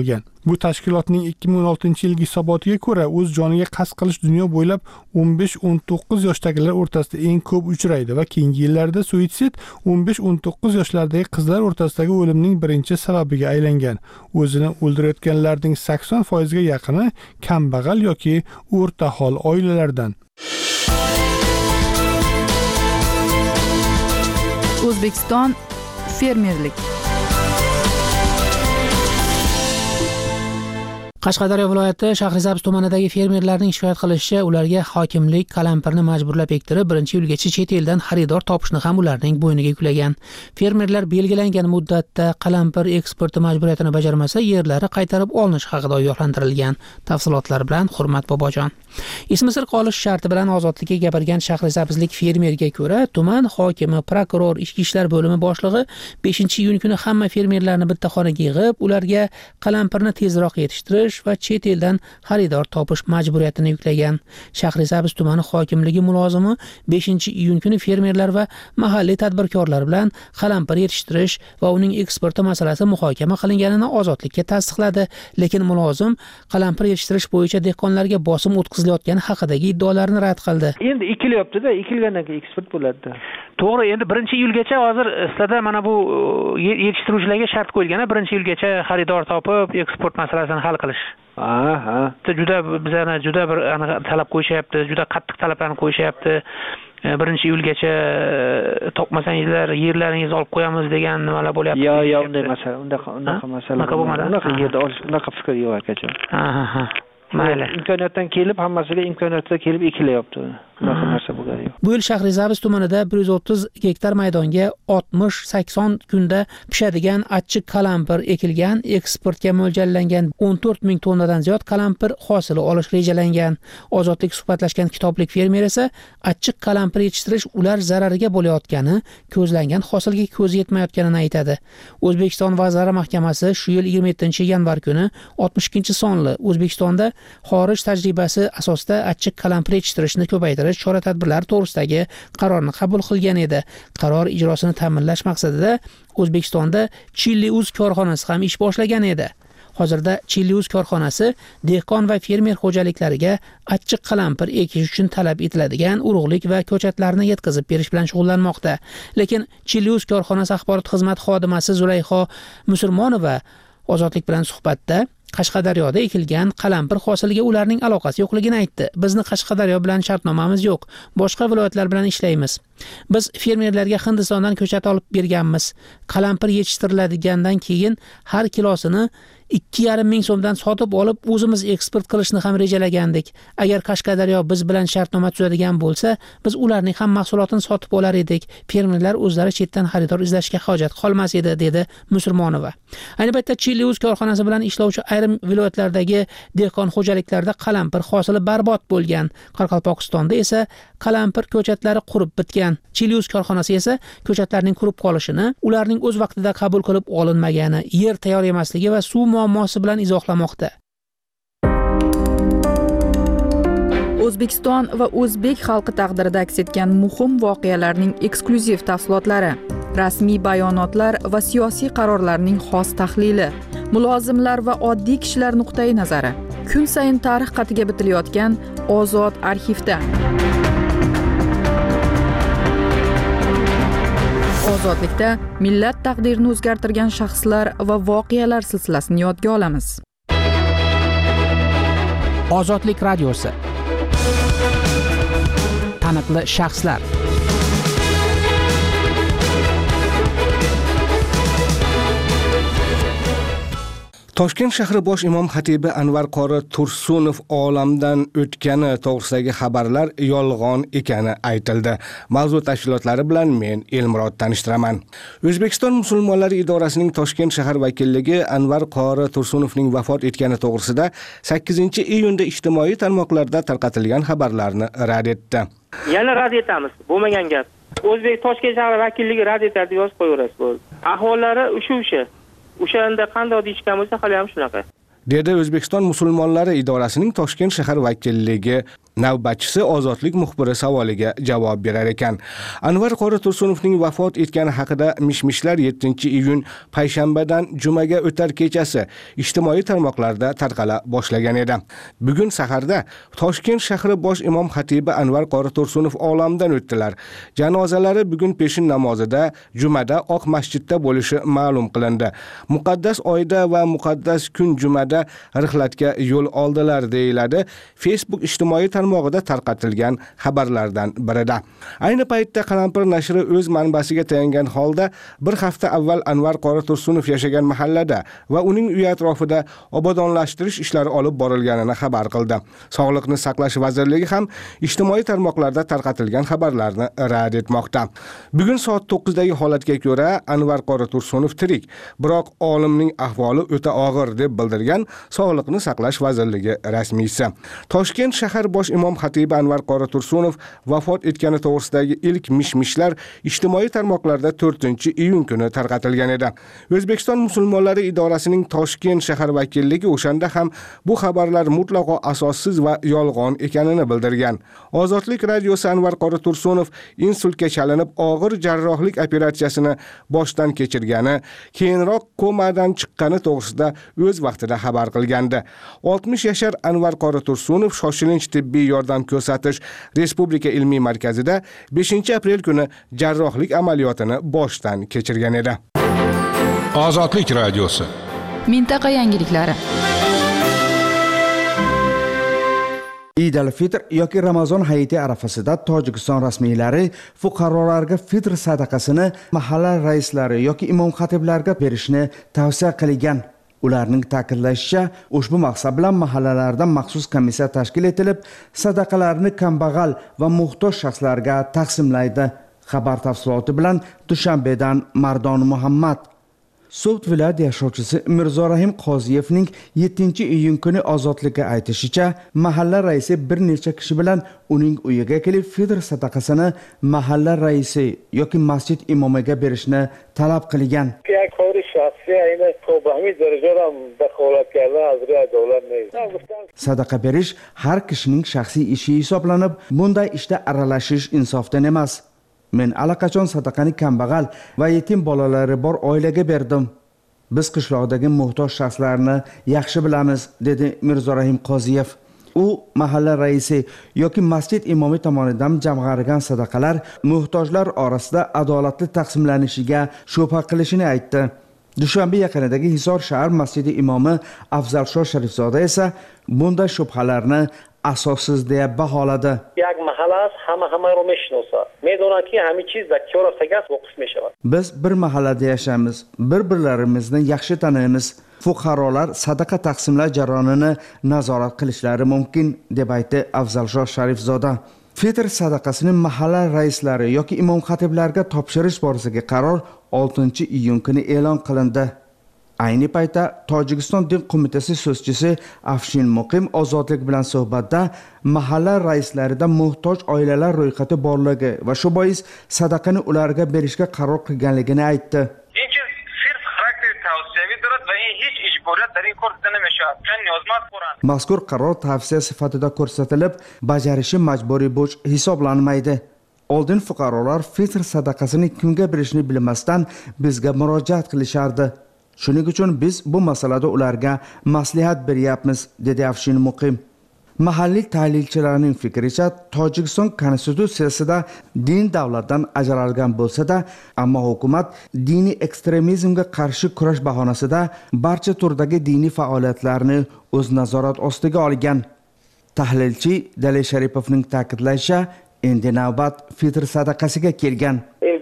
Bu tashkilotning ikki ming o'n oltinchi yilgi hisobotiga ko'ra, o'z joniga qasd qilish dunyo bo'ylab o'n besh o'n to'qqiz yoshdagilar o'rtasida eng ko'p uchraydi va keyingi yillarda suitsid o'n besh o'n to'qqiz yoshlardagi qizlar o'rtasidagi o'limning birinchi sababiga aylangan. O'zini o'ldirayotganlarning sakson foiziga yaqini kambag'al yoki o'rta hol oilalardan. O'zbekiston fermerlik. Qashqadaryo viloyati Shahrisabz tumanidagi fermerlarning shikoyat qilishicha, ularga hokimlik qalampirni majburlab ektirib, birinchi yilgacha chet eldan xaridor topishni ham ularning bo'yniga yuklagan. Fermerlar belgilangan muddatda qalampir eksporti majburiyatini bajarmasa, yerlari qaytarib olinish haqida ogohlantirilgan. Tafsilotlar bilan Hurmat Bobojon. Ismi sir qolish sharti bilan ozodlikka gapirgan Shahrisabzlik fermerga ko'ra, tuman hokimi, prokuror, ichki ishlar bo'limi boshlig'i beshinchi iyun kuni hamma fermerlarni bitta xonaga yig'ib, ularga qalampirni tezroq yetishtirish va chet eldan xaridor topish majburiyatini yuklagan. Shahrisabz tumani hokimligi mulozimi beshinchi iyun kuni fermerlar va mahalliy tadbirkorlar bilan qalampir yetishtirish va uning eksporti masalasi muhokama qilinganini ozodlikka tasdiqladi, lekin mulozim qalampir yetishtirish bo'yicha dehqonlarga bosim o'tkazilayotgani haqidagi iddaolarni rad qildi. Endi ekilyapti-da, ekilgandan keyin eksport bo'ladi. To'g'ri, endi birinchi iyulgacha hozir sizlarda mana bu yetishtiruvchilarga shart qo'yilgan, birinchi iyulgacha xaridor topib, eksport masalasini hal qilish. Ha, ha. Juda bizlarni juda bir talab qo'yishyapti, juda qattiq talablarni qo'yishyapti. birinchi iyulgacha topmasangizlar yerlaringizni olib qo'yamiz degan nimalar bo'lyapti. Yo, yo, unday masala, unaqa unaqa masala. Unaqa bo'lmadi. Unaqa yerda olish, unaqa fikr yo'q akajon. Ha, ha, ha. Mayli. Imkoniyatdan kelib, hammasiga imkoniyatda kelib ekilyapti. Unaqa narsa bo'lgan yo'q. Bu yil Shahrisabz tumanida bir yuz o'ttiz gektar maydonga oltmish sakson kunda pishadigan achchiq qalampir ekilgan, eksportga mo'ljallangan o'n to'rt ming tonnadan ziyod qalampir hosili olish rejalangan. Ozodlik suhbatlashgan kitoblik fermer esa achchiq qalampir yetishtirish ular zarariga bo'layotgani, ko'zlangan hosilga ko'zi yetmayotganini aytadi. O'zbekiston Vazirlar Mahkamasi shu yil yigirma yettinchi yanvar kuni oltmish ikkinchi sonli O'zbekistonda xorij tajribasi asosida achchiq qalampir yetishtirishni ko'paytirish chora-tadbirlar to'g'risidagi qarorni qabul qilgan edi. Qaror ijrosini ta'minlash maqsadida O'zbekistonda Chiliuz korxonasi ham ish boshlagan edi. Hozirda Chiliuz korxonasi dehqon va fermer xo'jaliklariga achchiq qalampir ekish uchun talab etiladigan urug'lik va ko'chatlarni yetkazib berish bilan shug'ullanmoqda. Lekin Chiliuz korxonasi axborot xizmati xodimasi Zulayho Musulmonova Ozodlik bilan suhbatda Qashqadaryoda ekilgan qalampir hosiliga ularning aloqasi yo'qligini aytdi. Bizni Qashqadaryo bilan shartnomamiz yo'q. Boshqa viloyatlar bilan ishlaymiz. Biz fermerlarga Hindistondan ko'chat olib berganmiz. Qalampir yetishtiriladigandan keyin har kilosini ikki yarim ming so'mdan sotib olib o'zimiz eksport qilishni ham rejalagandik. Agar Qashqadaryo biz bilan shartnoma tuzadigan bo'lsa, biz ularning ham mahsulotini sotib olar edik. Fermerlar o'zlari chetdan xaridor izlashga hojat qolmas edi, dedi Musulmonova. Ayni paytda Chiliuz korxonasi bilan ishlovchi ayrim viloyatlardagi dehqon xo'jaliklarda qalampir hosili barbod bo'lgan. Qoraqalpog'istonda esa qalampir ko'chatlari qurib bitgan. Chiliuz korxonasi esa ko'chatlarning qurib qolishini, ularning o'z vaqtida qabul qilib olinmagani, yer tayyor emasligi va suv muammosi bilan izohlamoqda. O'zbekiston va o'zbek xalqi taqdirida aks etgan muhim voqealarning eksklyuziv tafsilotlari, rasmiy bayonotlar va siyosiy qarorlarning xos tahlili, mulozimlar va oddiy kishilar nuqtai nazari, kun sayin tarix qatiga bitilayotgan Ozod arxivda. Ozodlikda millat taqdirini o'zgartirgan shaxslar va voqealar silsilasini yodga olamiz. Ozodlik radiosi. Taniqli shaxslar. Toshkent shahri bosh imom xatibi Anvar qori Tursunov olamdan o'tgani to'g'risidagi xabarlar yolg'on ekani aytildi. Mavzu tafsilotlari bilan men Elmurod tanishtiraman. O'zbekiston musulmonlari idorasining Toshkent shahar vakilligi Anvar qori Tursunovning vafot etgani to'g'risida sakkizinchi iyunda ijtimoiy tarmoqlarda tarqatilgan xabarlarni rad etdi. Yana rad etamiz. Bo'lmagan gap. O'zbek Toshkent shahar vakilligi rad etadi deb yozib qo'yaverasiz bo'ldi. Ahvollari o'sha-o'sha. O'shanda qanday deyishgan bo'lsa, hali ham shunaqa. Dedi O'zbekiston musulmonlari idorasining Toshkent shahar vakilligi Navbatchisi ozodlik muxbiri savoliga javob berar ekan. Anvar Qori Tursunovning vafot etgani haqida mishmishlar yettinchi iyun payshanbadan jumaga o'tar kechasi ijtimoiy tarmoqlarda tarqala boshlagan edi. Bugun saharda Toshkent shahri bosh imom xatibi Anvar Qori Tursunov olamdan o'tdilar. Janozalari bugun peshin namozida jumada Oq masjidda bo'lishi ma'lum qilindi. Muqaddas oyda va muqaddas kun jumada rihlatga yo'l oldilar deyiladi Facebook ijtimoiy tarmog'ida tarqatilgan xabarlardan birida. Ayni paytda Qalampir nashri o'z manbasiga tayangan holda bir hafta avval Anvar Qori Tursunov yashagan mahallada va uning uyi atrofida obodonlashtirish ishlari olib borilganini xabar qildi. Sog'liqni saqlash vazirligi ham ijtimoiy tarmoqlarda tarqatilgan xabarlarni rad etmoqda. Bugun soat to'qqizdagi holatga ko'ra Anvar Qori Tursunov tirik, biroq olimning ahvoli o'ta og'ir deb bildirgan Sog'liqni saqlash vazirligi rasmiysi. Toshkent shahar bosh imom xatibi Anvar Qori Tursunov vafot etgani to'g'risidagi ilk mishmishlar ijtimoiy tarmoqlarda to'rtinchi iyun kuni tarqatilgan edi. O'zbekiston musulmonlari idorasining Toshkent shahar vakilligi o'shanda ham bu xabarlar mutlaqo asossiz va yolg'on ekanini bildirgan. Ozodlik radiosi Anvar Qori Tursunov insultga chalinib og'ir jarrohlik operatsiyasini boshdan kechirgani, keyinroq komadan chiqqani to'g'risida o'z vaqtida xabar qilgandi. oltmish yashar Anvar Qori Tursunov shoshilinch tibbiy yordam ko'rsatish Respublika ilmiy markazida beshinchi aprel kuni jarrohlik amaliyotini boshdan kechirgan edi. Ozodlik radiosi. Mintaqa yangiliklari. Eid al-Fitr yoki Ramazon hayiti arafasida Tojikiston rasmiylari fuqarolarga fitr sadaqasini mahalla raislari yoki imom xatiblarga berishni tavsiya qilgan. Ularning ta'kidlashicha, ushbu maqsad bilan mahallalarda maxsus komissiya tashkil etilib, sadaqalarni kambag'al va muhtoj shaxslarga taqsimlaydi. Xabar tafsiloti bilan Dushanbedan Mardon Muhammad. So'g'd viloyat yashovchisi Mirzorahim Qoziyevning yettinchi iyun kuni ozodlikka aytishicha, mahalla raisi bir necha kishi bilan uning uyiga kelib fitr sadaqasini mahalla raisi yoki masjid imomiga berishni talab qilgan. Sadaqa berish har kishining shaxsiy ishi hisoblanib, bunday ishda aralashish insofdan emas. Men allaqachon sadaqani kambag'al va yetim bolalari bor oilaga berdim. Biz qishloqdagi muhtoj shaxslarni yaxshi bilamiz, dedi Mirzorahim Qoziyev. U mahalla raisi yoki masjid imomi tomonidan jamg'arilgan sadaqalar muhtojlar orasida adolatli taqsimlanishiga shubha qilishini aytdi. Dushanbe yaqinidagi Hisor shahar masjidi imomi Afzalsho Sharifzoda esa bunday shubhalarni asossiz deb baholadi. یک محله است همه همه رو میشناسه میدونه که همه چیز در کار است وقف میشود. Biz bir mahallada yashaymiz, bir-birlarimizni yaxshi taniymiz. Fuqarolar sadaqa taqsimlash jarayonini nazorat qilishlari mumkin, deb aytdi Afzalsho Sharifzoda. Fitr sadaqasini mahalla raislari yoki imom xatiblarga topshirish borasidagi qaror oltinchi iyun kuni e'lon qilindi. Ayni paytda Tojikiston din qo'mitasi so'zchisi Afshin Muqim ozodlik bilan suhbatda mahalla raislarida muhtoj oilalar ro'yxati borligi va shu bois sadaqani ularga berishga qaror qilganligini aytdi. Mazkur qaror tavsiya sifatida ko'rsatilib, bajarishi majburiy bo'ch hisoblanmaydi. Oldin fuqarolar fitr sadaqasini kimga berishni bilmasdan bizga murojaat qilishardi. Shuning uchun biz bu masalada ularga maslahat beryapmiz, dedi Afshin Muqim. Mahalliy tahlilchilarning fikricha, Tojikiston konstitutsiyasida din davlatdan ajralgan bo'lsa-da, ammo hukumat diniy ekstremizmga qarshi kurash bahonasida barcha turdagi diniy faoliyatlarni o'z nazorat ostiga olgan. Tahlilchi Dalil Sharipovning ta'kidlashicha, endi navbat fitr sadaqasiga kelgan.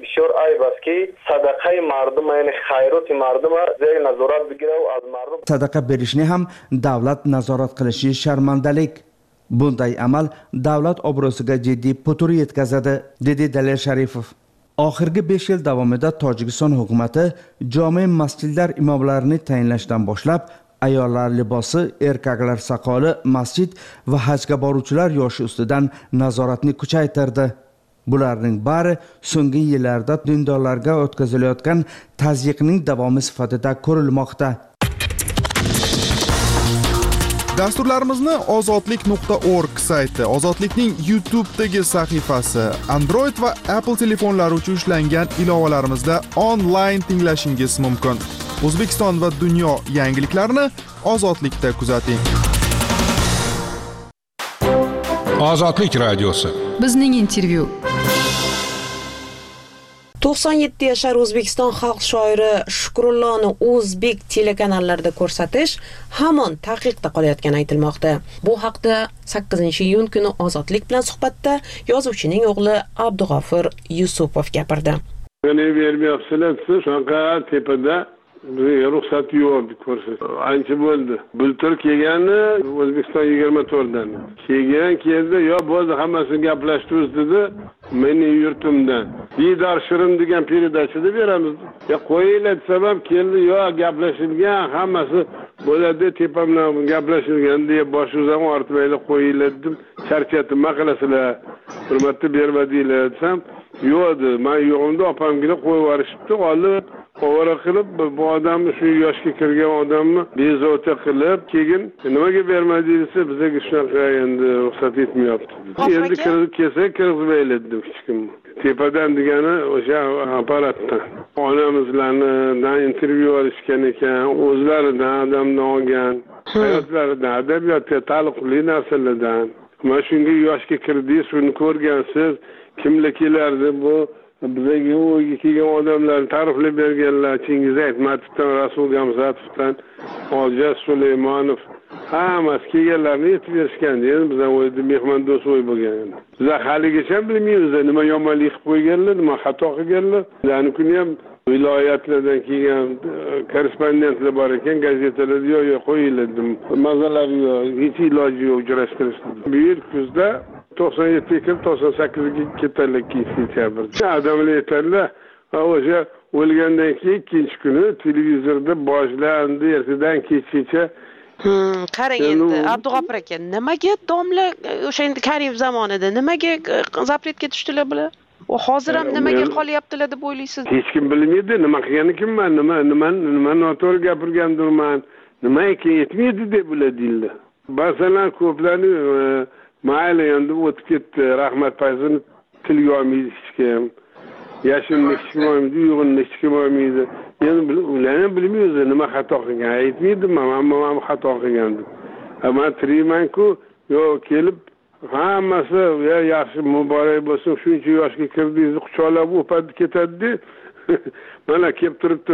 Sadaqa berishni ham davlat nazorat qilishi sharmandalik. Bunday amal davlat obro'siga jiddiy putur yetkazadi, dedi Dalil Sharifov. Oxirgi besh yil davomida Tojikiston hukumatı jome masjidlar imomlarini tayinlashdan boshlab, ayollar libosi, erkaklar soqoli, masjid va hajga boruvchilar yoshi ustidan nazoratni kuchaytirdi. Bularning bari so'nggi yillarda dindorlarga o'tkazilayotgan tazyiqning davomi sifatida ko'rilmoqda. Dasturlarimizni ozodlik nuqta org sayti, Ozodlikning YouTube'dagi sahifasi, Android va Apple telefonlari uchun ishlangan ilovalarimizda onlayn tinglashingiz mumkin. O'zbekiston va dunyo yangiliklarini Ozodlikda kuzating. Ozodlik radiosi. Bizning intervyu. to'qson yetti yashar O'zbekiston xalq shoiri Shukrulloni o'zbek telekanallarida ko'rsatish hamon taqiqda qolayotgani aytilmoqda. Bu haqda sakkizinchi iyun kuni Ozodlik bilan suhbatda yozuvchining o'g'li Abdug'ofir Yusupov gapirdi. Meni bermayapsizlar, shunaqa tepada ruxsat yo'q ko'rsat. Ancha bo'ldi. Bultur kelgani O'zbekiston yigirma to'rtdan. Kelgan keldi, yo bo'ldi hammasini gaplashtiramiz dedi. Meni yurtimdan. Didor Shirin degan peridachida beramiz. Ya qo'yinglar desam keldi, yo gaplashilgan, hammasi bo'ladi, tepamdan gaplashilgan deb bosh uzam ortmaylar qo'yinglar dedim. Charchatib, nima qilasizlar? Hurmatni bermadinglar desam, yo'q, men yo'g'imda opamgina qo'yib yuborishibdi, olib ovora qilib bu odamni shu yoshga kirgan odamni bezovta qilib keyin nimaga bermadingiz desa bizga shunaqa endi ruxsat etmayapti. Endi kirib kelsa kirgizmaylar dedim hech kim. Tepadan degani o'sha apparatdan. Onamizlardan intervyu olishgan ekan, o'zlaridan odamdan olgan, hayotlaridan, adabiyotga taalluqli narsalardan. Mana shunga yoshga kirdingiz, shuni ko'rgansiz, kimlar kelardi bu bizga o'yga kelgan odamlarni ta'riflab berganlar, Chingiz Aytmatovdan, Rasul Gamzatovdan, Oljaz Sulaymonov, hammasi kelganlarni aytib berishgan. Endi bizdan o'yda mehmondo'st o'y bo'lgan. Bizlar haligacha bilmaymiz nima yomonlik qilib qo'yganlar, nima xato qilganlar. Ularni kuni ham viloyatlardan kelgan korrespondentlar bor ekan, gazetalarda yo'q, yo'q qo'yinglar dedim. Mazalari yo'q, hech iloji yo'q uchrashtirishdi. Bu yil kuzda to'qson yettiga kirib to'qson sakkizga ketadilar sentyabrda. Odamlar aytadilar, o'sha o'lgandan keyin ikkinchi kuni televizorda boshlandi, ertadan kechgacha. Qarang endi Abdug'ofir aka, nimaga domla o'sha endi Karimov zamonida nimaga zapretga tushdilar bular? U hozir ham nimaga qolyaptilar deb o'ylaysiz? Hech kim bilmaydi, nima qilgani kimman, nima nima nima noto'g'ri gapirgandirman, nima ekan yetmaydi deb ular deydilar. Masalan, ko'plarni mayli endi o'tib ketdi, rahmat paysini tilga olmaydi hech kim. Yashinni hech kim olmaydi, uyg'unni hech kim olmaydi. Endi ularni bilmaymiz nima xato qilgan. Aytmaydim, ammo men xato qilgandim. Ammo tiriyman-ku, yo kelib hammasi ya yaxshi muborak bo'lsin, shuncha yoshga kirdingiz, quchoqlab o'padi ketadi. Mana kelib turibdi,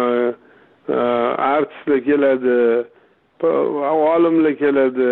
artistlar keladi, olimlar keladi.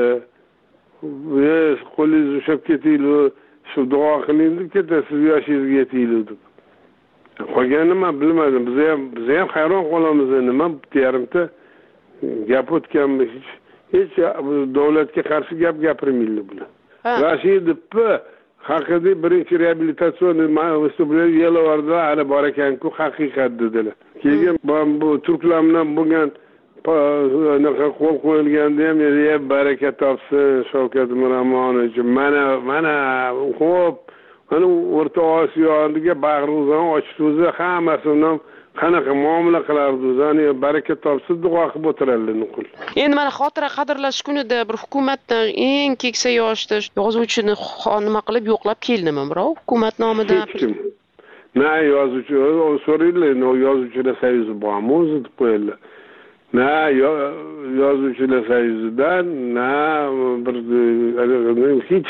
Yes, qo'lingiz ushab ketinglar, shu duo qiling deb ketasiz, yoshingizga yetinglar deb. Qolganini men bilmadim. Biz ham biz ham hayron qolamiz, nima yarimta gap o'tganmiz. Hech davlatga qarshi gap gapirmaydilar bular. Rashidov haqida birinchi reabilitatsion vыступление Yelovarda hali bor ekan-ku, haqiqat dedilar. Keyin bu turklar bilan bo'lgan anaqa qo'l qo'yilganda ham yer baraka topsin Shavkat Miromonovich. Mana mana xo'p, mana O'rta Osiyoga bag'rimizni ochib o'zi hammasidan qanaqa muomala qilardi o'zi, baraka topsin duo qilib o'tirardi nuqul. Endi mana xotira qadrlash kunida bir hukumatdan eng keksa yoshda yozuvchini nima qilib yo'qlab keldimi birov hukumat nomidan? Na yozuvchi, so'raydilar, yozuvchilar soyuzi bormi o'zi deb qo'yadilar. Na yozuvchilar soyuzidan, na bir hech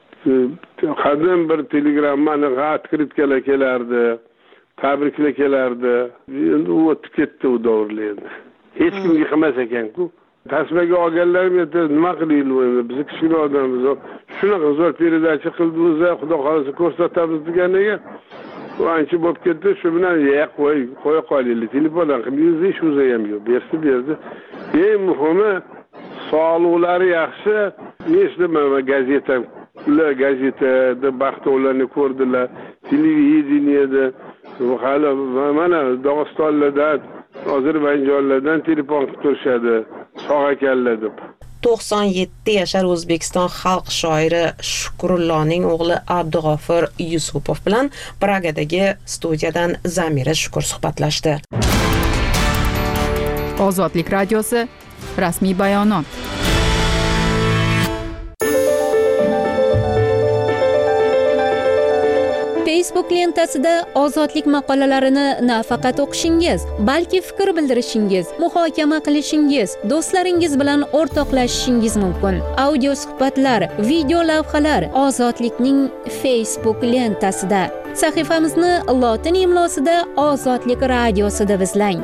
qadim bir telegramma открыткаlar kelardi, tabriklar kelardi. Endi u o'tib ketdi u davrlarda. Hech kimga qilmas ekan-ku. Tasmaga olganlar nima qilaylik, biz kichkina odammiz. Shunaqa zo'r peridachi qildi o'zi, xudo xolasa ko'rsatamiz deganiga u ancha bo'lib ketdi. Shu bilan ya qo'y, qo'ya qolaylik. Telefondan qilib ish o'zi ham yo'q. Bersi berdi. Eng muhimi sog'liqlari yaxshi. Eshitdim gazeta, gazetada baxtovlarni ko'rdilar, televideniyada hali mana Dog'istonlardan, Ozarbayjonlardan telefon qilib turishadi, sog' ekanlar deb. to'qson yetti yashar O'zbekiston xalq shoiri Shukrulloning o'g'li Abdug'ofir Yusupov bilan Pragadagi studiyadan Zamira Shukur suhbatlashdi. Ozodlik radiosi rasmiy bayonot. Facebook lentasida ozodlik maqolalarini nafaqat o'qishingiz, balki fikr bildirishingiz, muhokama qilishingiz, do'stlaringiz bilan o'rtoqlashishingiz mumkin. Audio suhbatlar, video lavhalar ozodlikning Facebook lentasida. Sahifamizni lotin imlosida Ozodlik radiosi deb izlang.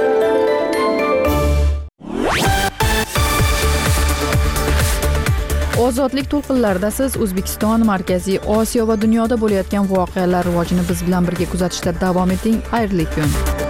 Ozodlik to'lqinlarida siz O'zbekiston, Markaziy Osiyo va dunyoda bo'layotgan voqealar rivojini biz bilan birga kuzatishda davom eting. Xayrli kun.